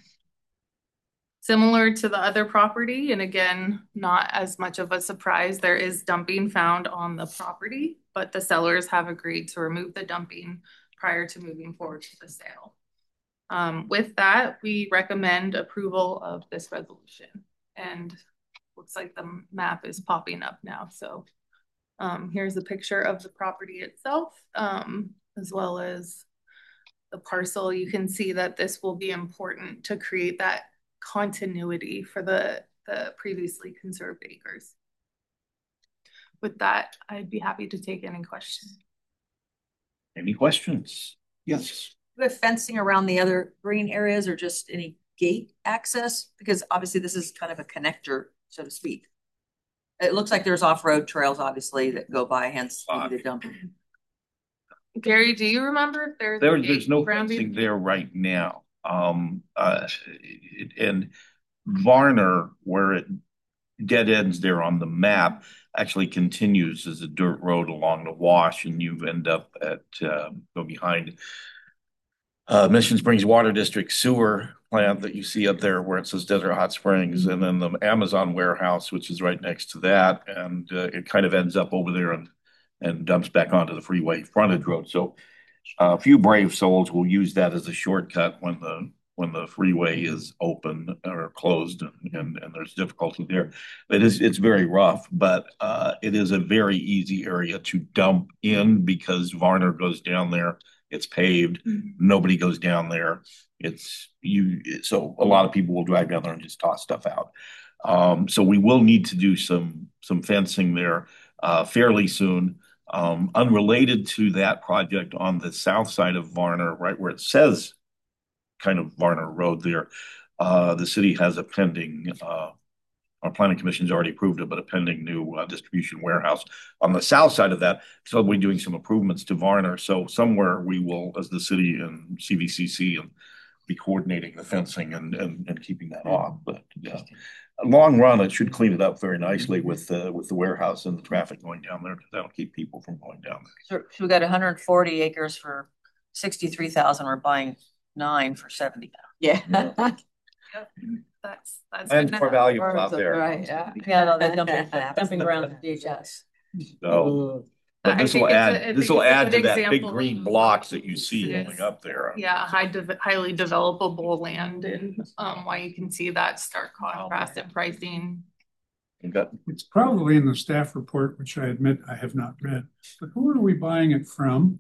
Similar to the other property, and again, not as much of a surprise, there is dumping found on the property, but the sellers have agreed to remove the dumping prior to moving forward to the sale. Um, with that, we recommend approval of this resolution. And looks like the map is popping up now. So um, here's a picture of the property itself, um, as well as the parcel. You can see that this will be important to create that continuity for the, the previously conserved acres. With that, I'd be happy to take any questions. Any questions? Yes. Do we have fencing around the other green areas or just any gate access? Because obviously this is kind of a connector, so to speak. It looks like there's off-road trails, obviously, that go by, hence maybe the dumping. Gary, do you remember if there's there, there's no fencing there right now. Um, uh, it, and Varner, where it dead ends there on the map, actually continues as a dirt road along the wash, and you end up at uh, go behind uh, Mission Springs Water District sewer plant that you see up there where it says Desert Hot Springs, and then the Amazon warehouse, which is right next to that, and uh, it kind of ends up over there and and dumps back onto the freeway frontage road. So uh, a few brave souls will use that as a shortcut when the when the freeway is open or closed, and, and, and there's difficulty there. It is it's very rough, but uh, it is a very easy area to dump in because Varner goes down there. It's paved. Mm-hmm. Nobody goes down there. It's you. So a lot of people will drive down there and just toss stuff out. Um, so we will need to do some some fencing there uh, fairly soon. Um, unrelated to that project, on the south side of Varner, right where it says kind of Varner Road there, uh, the city has a pending, uh, our planning commission's already approved it, but a pending new uh, distribution warehouse on the south side of that. So we're doing some improvements to Varner. So somewhere we will, as the city and C V C C, and be coordinating the fencing and, and, and keeping that off. But yeah, long run, it should clean it up very nicely with uh, with the warehouse and the traffic going down there, because that'll keep people from going down there. So, so we got one hundred forty acres for sixty-three thousand. We're buying nine for seventy. Yeah. Yep. That's that's and for value out there. Right. Yeah. Yeah. No, they're dumping, dumping around the D H S. So, but this will add this will add to that big green blocks that you see going up there. Yeah, high de highly developable land, and um, why you can see that stark contrast in pricing. It's probably in the staff report, which I admit I have not read. But who are we buying it from?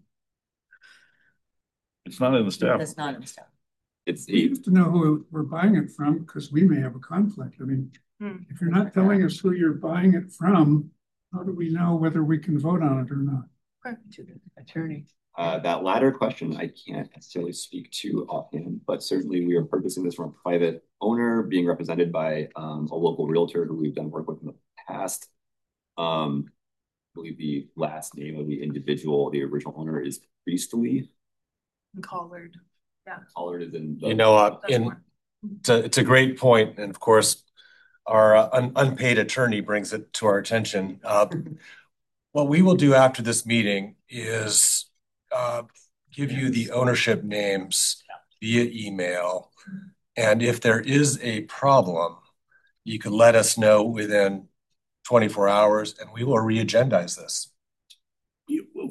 It's not in the staff. It's not in the staff. It's we have to know who we're buying it from, because we may have a conflict. I mean, hmm. if you're not telling us who you're buying it from, how do we know whether we can vote on it or not? Okay. To the attorney. Uh, that latter question, I can't necessarily speak to offhand, but certainly we are purchasing this from a private owner being represented by um, a local realtor who we've done work with in the past. Um, I believe the last name of the individual, the original owner, is Priestley. Collard. Yeah. Collard is in the, you know, uh, in, it's, a, it's a great point. And of course, our uh, un unpaid attorney brings it to our attention. Uh, what we will do after this meeting is uh, give you the ownership names via email. And if there is a problem, you could let us know within twenty-four hours and we will re-agendize this.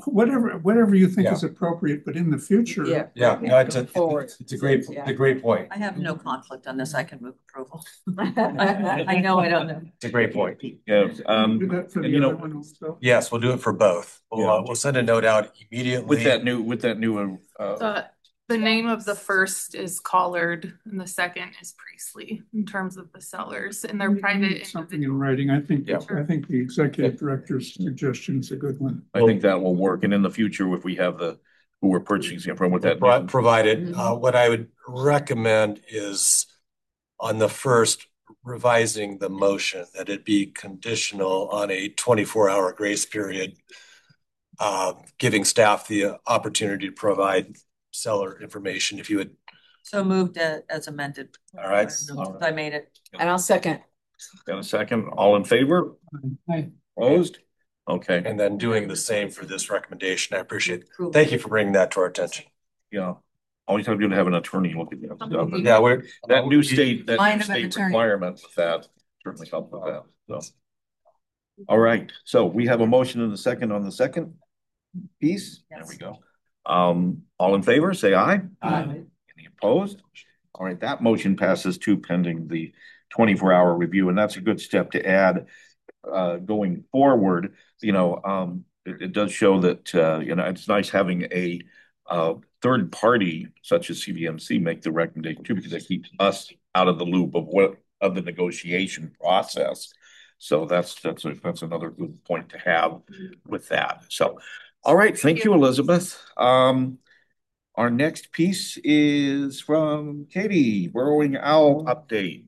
whatever, whatever you think Yeah. is appropriate, but in the future. Yeah. Yeah, no, it's a, Forward. it's a great, it's a great point. I have no conflict on this. I can move approval. I know I don't know. It's a great point. Yeah, um, Do that for and the you other know, one also. Yes, we'll do it for both. We'll, uh, we'll send a note out immediately. with that new, with that new, uh, The, the name of the first is Collard and the second is Priestley in terms of the sellers and their We private. need Something in writing. I think, Yeah. I think the executive director's suggestion is a good one. I think that will work. And in the future, if we have the, who we're purchasing it from with that. Pro- Provided, uh, what I would recommend is on the first, revising the motion, that it be conditional on a twenty-four hour grace period, uh, giving staff the opportunity to provide seller information if you would. So moved uh, as amended. All right. I made it. And I'll second. Got a second? All in favor? Hi. Opposed? Okay, And then doing the same for this recommendation. I appreciate it. Thank you for bringing that to our attention. yeah. Always have to have an attorney look at that stuff. And Yeah, we're. that new state, that Mind new of an state attorney. requirement with that certainly helped with that, so. All right, so we have a motion and a second on the second piece. There we go. Um, all in favor, say aye. Aye. Any opposed? All right, that motion passes too pending the twenty-four hour review, and that's a good step to add uh, going forward. You know, um, it, it does show that, uh, you know, it's nice having a uh, third party such as C V M C make the recommendation too, because it keeps us out of the loop of what, of the negotiation process. So that's, that's, a, that's another good point to have with that. So, all right. Thank you, Elizabeth. Um, our next piece is from Katie, Burrowing Owl update.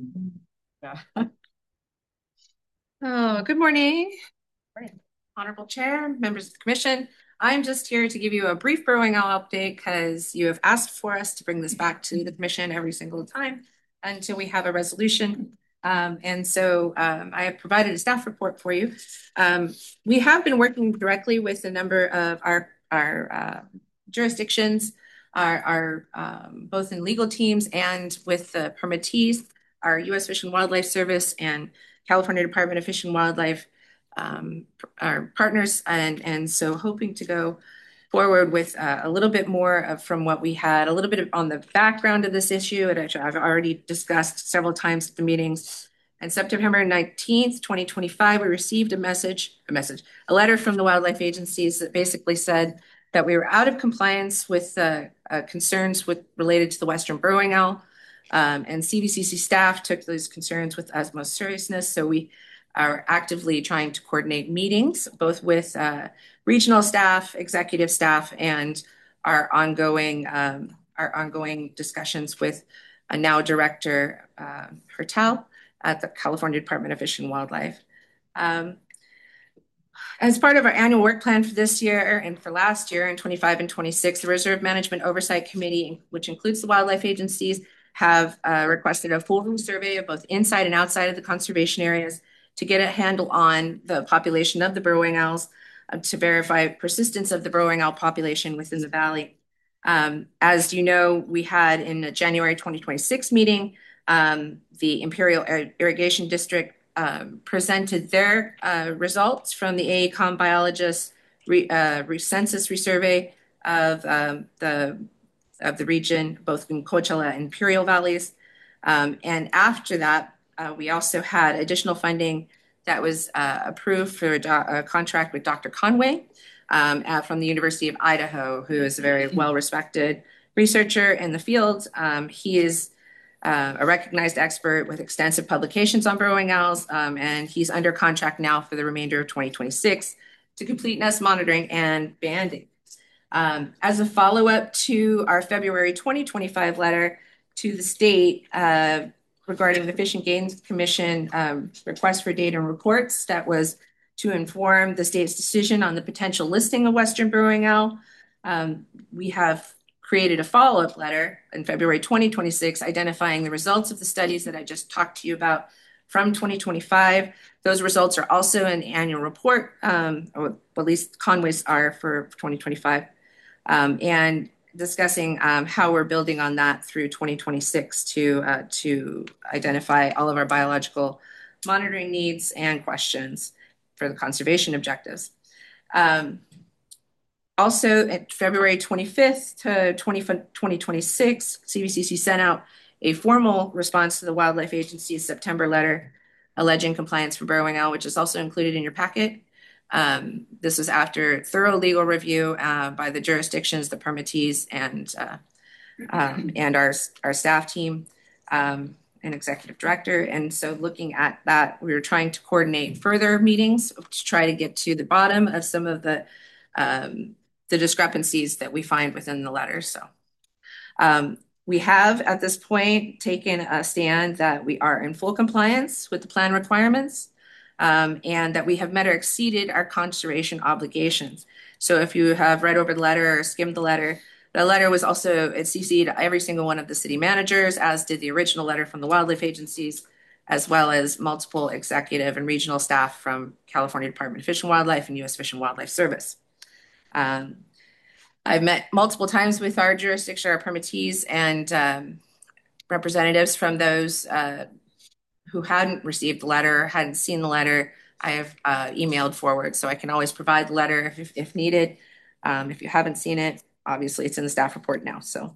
Oh, good morning. Honorable Chair, members of the Commission. I'm just here to give you a brief Burrowing Owl update because you have asked for us to bring this back to the Commission every single time until we have a resolution. Um, and so um, I have provided a staff report for you. Um, we have been working directly with a number of our, our uh, jurisdictions, our, our um, both in legal teams and with the permittees, our U S Fish and Wildlife Service and California Department of Fish and Wildlife, um, our partners, and and so hoping to go forward with uh, a little bit more of from what we had, a little bit of on the background of this issue, and I've already discussed several times at the meetings. And September nineteenth, twenty twenty-five, we received a message, a message, a letter from the wildlife agencies that basically said that we were out of compliance with uh, uh, concerns with related to the Western burrowing owl. Um, and C V C C staff took those concerns with utmost seriousness. So we are actively trying to coordinate meetings, both with uh, regional staff, executive staff, and our ongoing um, our ongoing discussions with a now director, uh, Hertel, at the California Department of Fish and Wildlife. Um, As part of our annual work plan for this year and for last year in twenty-five and twenty-six, the Reserve Management Oversight Committee, which includes the wildlife agencies, have uh, requested a full room survey of both inside and outside of the conservation areas to get a handle on the population of the burrowing owls, uh, to verify persistence of the burrowing owl population within the valley. Um, as you know, we had in the January twenty twenty-six meeting, um, the Imperial Irrigation District um, presented their uh, results from the A E C O M biologists re, uh, census resurvey of um, the of the region, both in Coachella and Imperial Valleys. Um, and after that, uh, we also had additional funding that was uh, approved for a, do- a contract with Doctor Conway um, uh, from the University of Idaho, who is a very well-respected researcher in the field. Um, he is uh, a recognized expert with extensive publications on burrowing owls, um, and he's under contract now for the remainder of twenty twenty-six to complete nest monitoring and banding. Um, as a follow-up to our February twenty twenty-five letter to the state uh, regarding the Fish and Game Commission um, request for data and reports, that was to inform the state's decision on the potential listing of Western burrowing owl. Um, we have created a follow-up letter in February twenty twenty-six identifying the results of the studies that I just talked to you about from twenty twenty-five. Those results are also in the annual report, um, or at least Conway's are for twenty twenty-five. Um, and discussing um, how we're building on that through twenty twenty-six to uh, to identify all of our biological monitoring needs and questions for the conservation objectives. Um, also, at February twenty-fifth to twenty twenty-six, C V C C sent out a formal response to the Wildlife Agency's September letter alleging compliance for Burrowing Owl, which is also included in your packet. Um, this was after thorough legal review uh, by the jurisdictions, the permittees, and uh, um, and our our staff team um, and executive director. And so, looking at that, we were trying to coordinate further meetings to try to get to the bottom of some of the um, the discrepancies that we find within the letter. So, um, we have at this point taken a stand that we are in full compliance with the plan requirements. Um, and that we have met or exceeded our conservation obligations. So if you have read over the letter or skimmed the letter, the letter was also, it C C'd every single one of the city managers, as did the original letter from the wildlife agencies, as well as multiple executive and regional staff from California Department of Fish and Wildlife and U S Fish and Wildlife Service. Um, I've met multiple times with our jurisdiction, our permittees, and um, representatives from those uh, who hadn't received the letter, hadn't seen the letter. I have uh, emailed forward, so I can always provide the letter if, if, if needed. Um, if you haven't seen it, obviously it's in the staff report now. So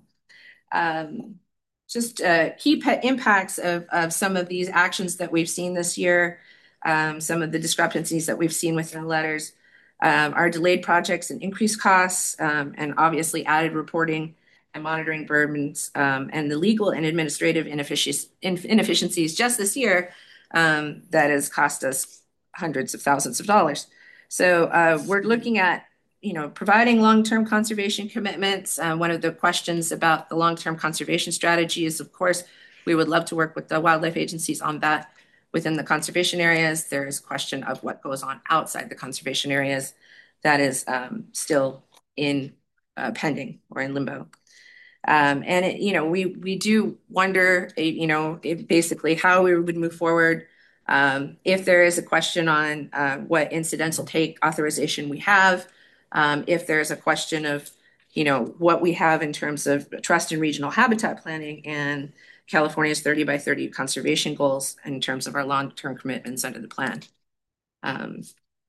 um, just uh, key impacts of, of some of these actions that we've seen this year, um, some of the discrepancies that we've seen within the letters, um, are delayed projects and increased costs, um, and obviously added reporting and monitoring burdens, um, and the legal and administrative ineffic inefficiencies just this year um, that has cost us hundreds of thousands of dollars. So uh, we're looking at, you know, providing long-term conservation commitments. Uh, one of the questions about the long-term conservation strategy is, of course, we would love to work with the wildlife agencies on that within the conservation areas. There is a question of what goes on outside the conservation areas that is um, still in uh, pending or in limbo. Um, and, it, you know, we, we do wonder, you know, if basically how we would move forward. Um, if there is a question on uh, what incidental take authorization we have, um, if there's a question of, you know, what we have in terms of trust and regional habitat planning and California's thirty by thirty conservation goals in terms of our long-term commitments under the plan. Um,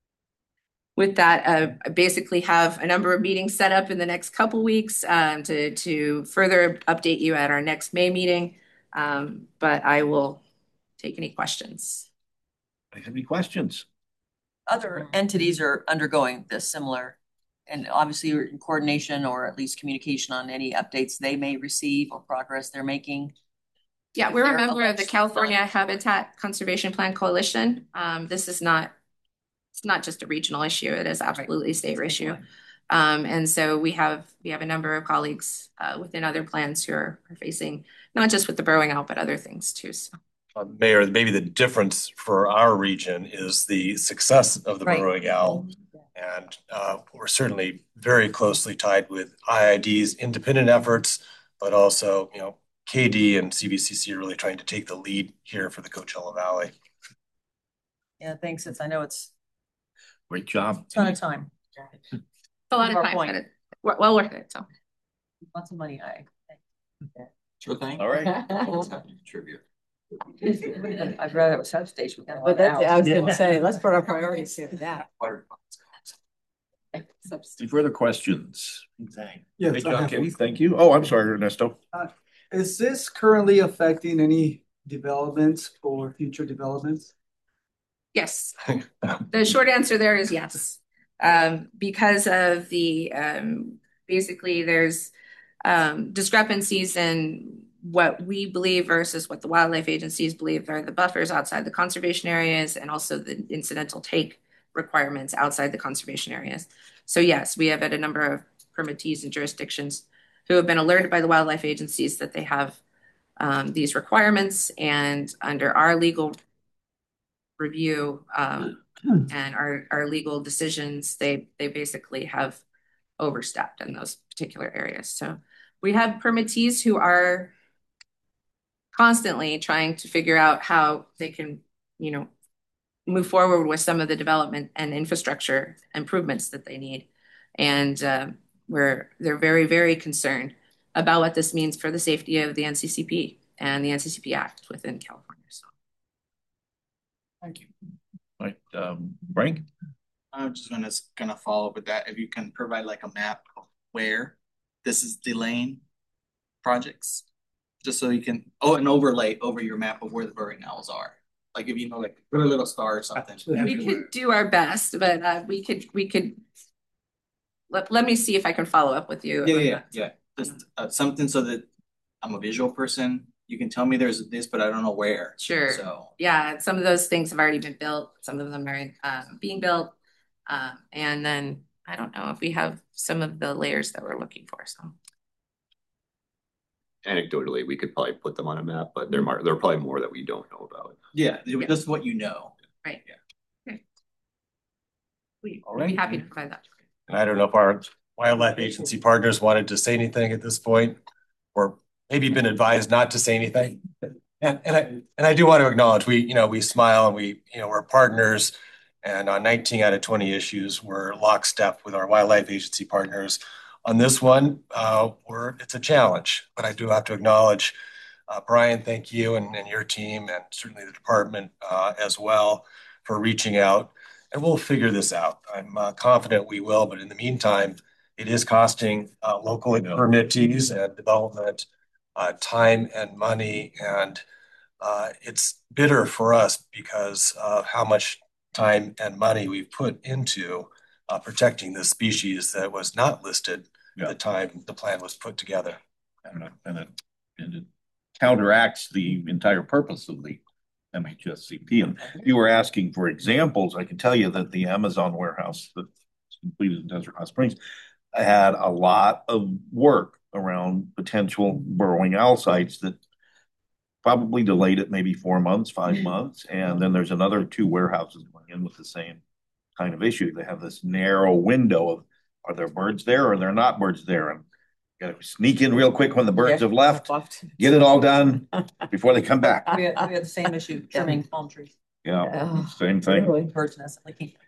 With that, uh, I basically have a number of meetings set up in the next couple weeks um, to, to further update you at our next May meeting. Um, but I will take any questions. Do you have any questions? Other entities are undergoing this similar, and obviously you're in coordination or at least communication on any updates they may receive or progress they're making. Yeah, we're a member of the California Habitat Conservation Plan Coalition. Um, this is not It's not just a regional issue; it is absolutely a state issue. Um, and so we have we have a number of colleagues uh, within other plans who are, are facing not just with the burrowing owl, but other things too. So. Uh, Mayor, maybe the difference for our region is the success of the right. burrowing owl, and uh, we're certainly very closely tied with I I D's independent efforts, but also you know K D and C V C C are really trying to take the lead here for the Coachella Valley. Yeah, thanks. Since I know it's. Great job. A ton of time. It's a lot of time, but it's well worth it. So lots of money. I sure thing. All right. Trivia. I'd rather it was substation. But that's, I was gonna say, let's put our priorities here for that. Any further questions? Yes, Great I job, have Kenny. one. Thank you. Oh, I'm sorry, Ernesto. Uh, is this currently affecting any developments or future developments? Yes. The short answer there is yes. Um, because of the, um, basically there's um, discrepancies in what we believe versus what the wildlife agencies believe are the buffers outside the conservation areas and also the incidental take requirements outside the conservation areas. So yes, we have had a number of permittees and jurisdictions who have been alerted by the wildlife agencies that they have um, these requirements, and under our legal review um, and our, our legal decisions, they they basically have overstepped in those particular areas. So we have permittees who are constantly trying to figure out how they can, you know, move forward with some of the development and infrastructure improvements that they need. And uh, we're they're very, very concerned about what this means for the safety of the N C C P and the N C C P Act within California. So. Thank you. Right, um, Frank? I'm just gonna, gonna follow up with that. If you can provide like a map of where this is delaying projects, just so you can, oh, an overlay over your map of where the burrowing owls are. Like if you know, like put a little star or something. We could do our best, but uh, we could, we could. Let, let me see if I can follow up with you. Yeah, yeah, yeah. Just uh, something so that I'm a visual person. You can tell me there's this, but I don't know where. Sure. So yeah, some of those things have already been built. Some of them are uh, being built. Uh, and then I don't know if we have some of the layers that we're looking for. So anecdotally, we could probably put them on a map, but there are there are probably more that we don't know about. Yeah, that's what you know. Right. Yeah. Okay. We, All we'd right. be happy to provide that. And I don't know if our wildlife agency partners wanted to say anything at this point, or maybe been advised not to say anything. And and I and I do want to acknowledge we, you know, we smile and we, you know, we're partners, and on nineteen out of twenty issues, we're lockstep with our wildlife agency partners. On this one, uh, we're it's a challenge, but I do have to acknowledge, uh, Brian, thank you and, and your team, and certainly the department uh, as well for reaching out. And we'll figure this out. I'm uh, confident we will, but in the meantime, it is costing uh, local permittees and development uh, time and money, and uh, it's bitter for us because of how much time and money we've put into uh, protecting this species that was not listed yeah. at the time the plan was put together. And it, and it, and it counteracts the entire purpose of the M H S C P. And if you were asking for examples, I can tell you that the Amazon warehouse that's completed in Desert Hot Springs had a lot of work around potential burrowing owl sites that probably delayed it maybe four months, five months. And then there's another two warehouses going in with the same kind of issue. They have this narrow window of, are there birds there or are there not birds there? And you got to sneak in real quick when the birds yeah, have left, get it all done before they come back. We have, we have the same issue trimming palm trees. Yeah, yeah. Same thing. Really? Birds nest.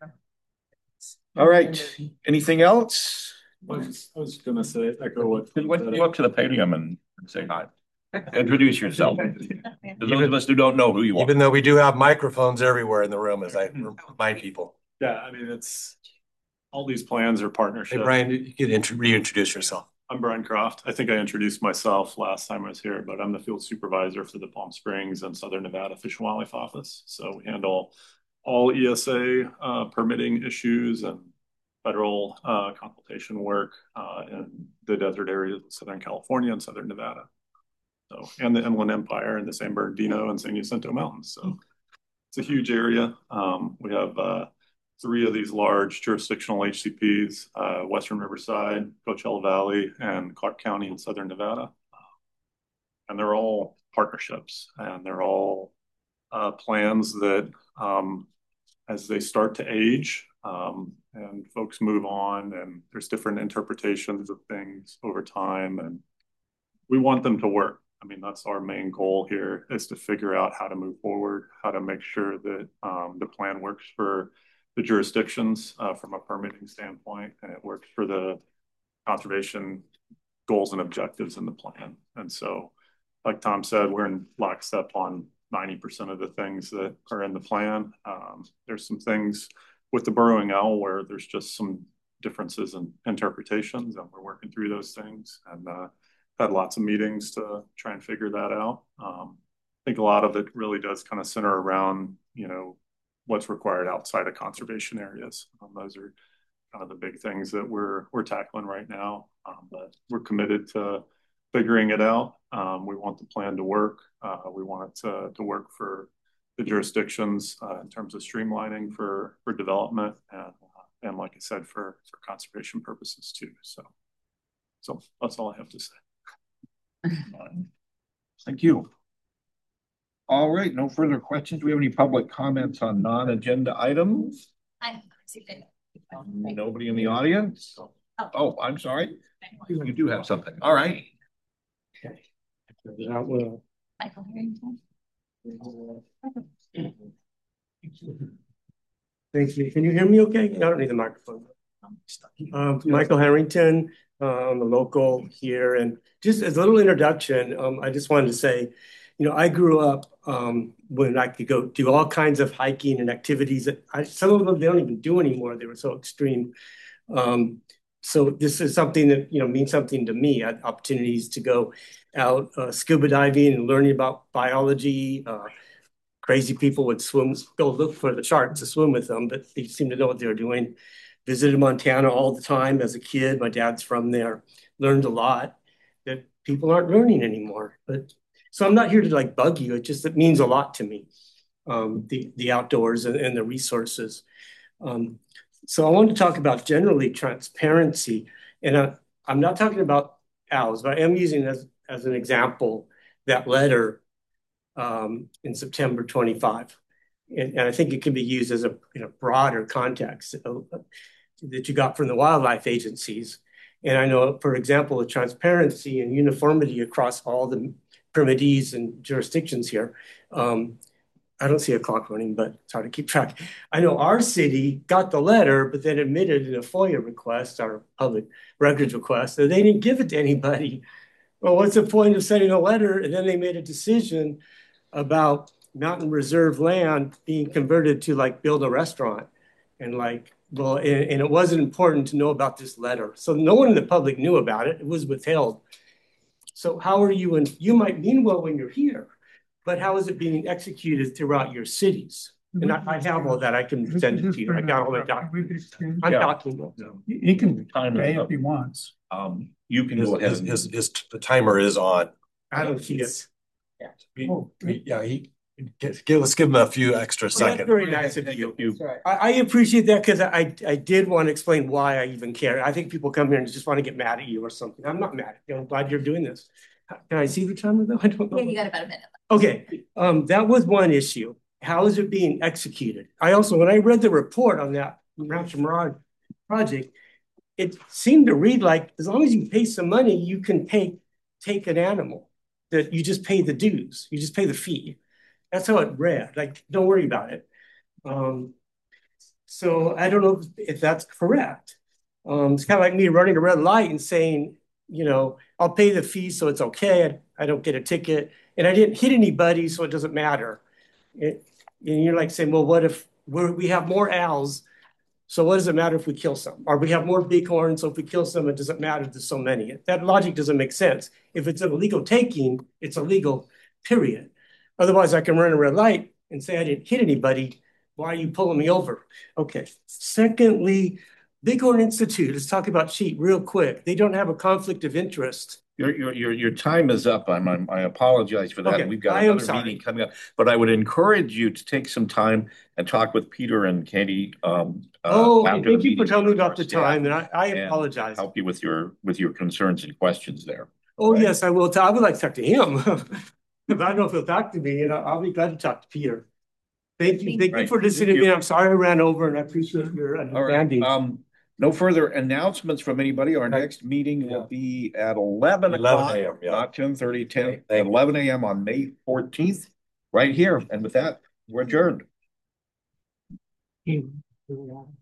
All right. Anything else? I was, I was gonna say echo what. Go up to the podium and say hi. Introduce yourself. Those of us who don't know who you are. Even though we do have microphones everywhere in the room, as I remind people. Yeah, I mean, it's all these plans are partnerships. Hey, Brian, you could reintroduce yourself. I'm Brian Croft. I think I introduced myself last time I was here, but I'm the field supervisor for the Palm Springs and Southern Nevada Fish and Wildlife Office. So we handle all E S A uh, permitting issues and federal uh, consultation work uh, in the desert areas of Southern California and Southern Nevada. So, and the Inland Empire and the San Bernardino and San Jacinto Mountains. So it's a huge area. Um, we have uh, three of these large jurisdictional H C Ps, uh, Western Riverside, Coachella Valley, and Clark County in Southern Nevada. And they're all partnerships, and they're all uh, plans that um, as they start to age um, and folks move on, and there's different interpretations of things over time, and we want them to work. I mean, that's our main goal here, is to figure out how to move forward, how to make sure that um, the plan works for the jurisdictions uh, from a permitting standpoint, and it works for the conservation goals and objectives in the plan. And so, like Tom said, we're in lockstep on ninety percent of the things that are in the plan. Um, there's some things with the burrowing owl where there's just some differences in interpretations, and we're working through those things. And uh, had lots of meetings to try and figure that out. Um, I think a lot of it really does kind of center around, you know, what's required outside of conservation areas. Um, those are kind of the big things that we're we're tackling right now. Um, but we're committed to figuring it out. Um, we want the plan to work. Uh, we want it to, to work for the jurisdictions uh, in terms of streamlining for for development and uh, and like I said, for for conservation purposes too. So, so that's all I have to say. Thank you. All right, no further questions. Do we have any public comments on non-agenda items? I see it. Nobody in the audience? Oh, oh I'm sorry. You do have something. All right. Okay. Michael Harrington. Thank you. Can you hear me okay? I don't need the microphone. Um, Michael Harrington, uh, I'm a local here, and just as a little introduction, um, I just wanted to say, you know, I grew up um, when I could go do all kinds of hiking and activities that I, some of them they don't even do anymore. They were so extreme. Um, so this is something that, you know, means something to me. I had opportunities to go out uh, scuba diving and learning about biology. Uh, crazy people would swim, go look for the sharks to swim with them, but they seem to know what they were doing. Visited Montana all the time as a kid. My dad's from there. Learned a lot that people aren't learning anymore. But so I'm not here to like bug you. It just it means a lot to me, um, the the outdoors and, and the resources. Um, so I want to talk about generally transparency, and I, I'm not talking about owls, but I am using as as an example that letter um, in September twenty-five, and, and I think it can be used as a in a broader context uh, that you got from the wildlife agencies. And I know, for example, the transparency and uniformity across all the permittees and jurisdictions here. Um, I don't see a clock running, but it's hard to keep track. I know our city got the letter, but then admitted in a FOIA request or public records request that they didn't give it to anybody. Well, what's the point of sending a letter? And then they made a decision about mountain reserve land being converted to like build a restaurant. And like, well, and, and it wasn't important to know about this letter. So no one in the public knew about it. It was withheld. So how are you, and you might mean well when you're here, but how is it being executed throughout your cities? And I, I have all that. I can send it to you. I got all that documents. I'm Yeah. talking. He can Time is pay up. if he wants. Um, you can His, go ahead. his, and- his, his- the timer is on. I don't see it. He- Oh, he- Yeah, he, get, get- let's give him a few extra Well, that's seconds. very nice of you. You- I, I appreciate that because I, I did want to explain why I even care. I think people come here and just want to get mad at you or something. I'm not mad at you. I'm glad you're doing this. Can I see the timer though? I don't know. Yeah, you got about a minute. Okay, um, that was one issue. How is it being executed? I also, when I read the report on that Rancho Mirage project, it seemed to read like as long as you pay some money, you can pay take an animal. That you just pay the dues, you just pay the fee. That's how it read. Like, don't worry about it. Um, so I don't know if, if that's correct. Um, it's kind of like me running a red light and saying, you know, I'll pay the fee, so it's okay. I, I don't get a ticket, and I didn't hit anybody, so it doesn't matter. It, and you're like saying, well, what if we're, we have more owls? So what does it matter if we kill some? Or we have more bighorns, so if we kill some, it doesn't matter. There's so many. That logic doesn't make sense. If it's an illegal taking, it's illegal, period. Otherwise, I can run a red light and say I didn't hit anybody. Why are you pulling me over? Okay. Secondly, Bighorn Institute, let's talk about sheep real quick. They don't have a conflict of interest. Your, your, your, your time is up. I'm, I'm, I apologize for that. Okay, We've got I am another sorry. meeting coming up, but I would encourage you to take some time and talk with Peter and Katie. Um, uh, Oh, after thank the you for meeting telling me with about our the staff time, and I, I and apologize. Help you with your, with your concerns and questions there. Oh, yes, I will. I would like to talk to him. Because I don't know if he'll talk to me, and I'll, I'll be glad to talk to Peter. Thank you. Thank you Right. for listening Thank to me. you. I'm sorry I ran over, and I appreciate your All right. understanding. Um, no further announcements from anybody. Our next meeting will be at eleven o'clock, eleven a m, yeah. not ten thirty, ten, Thank you. eleven a m on May fourteenth, right here. And with that, we're adjourned. Yeah.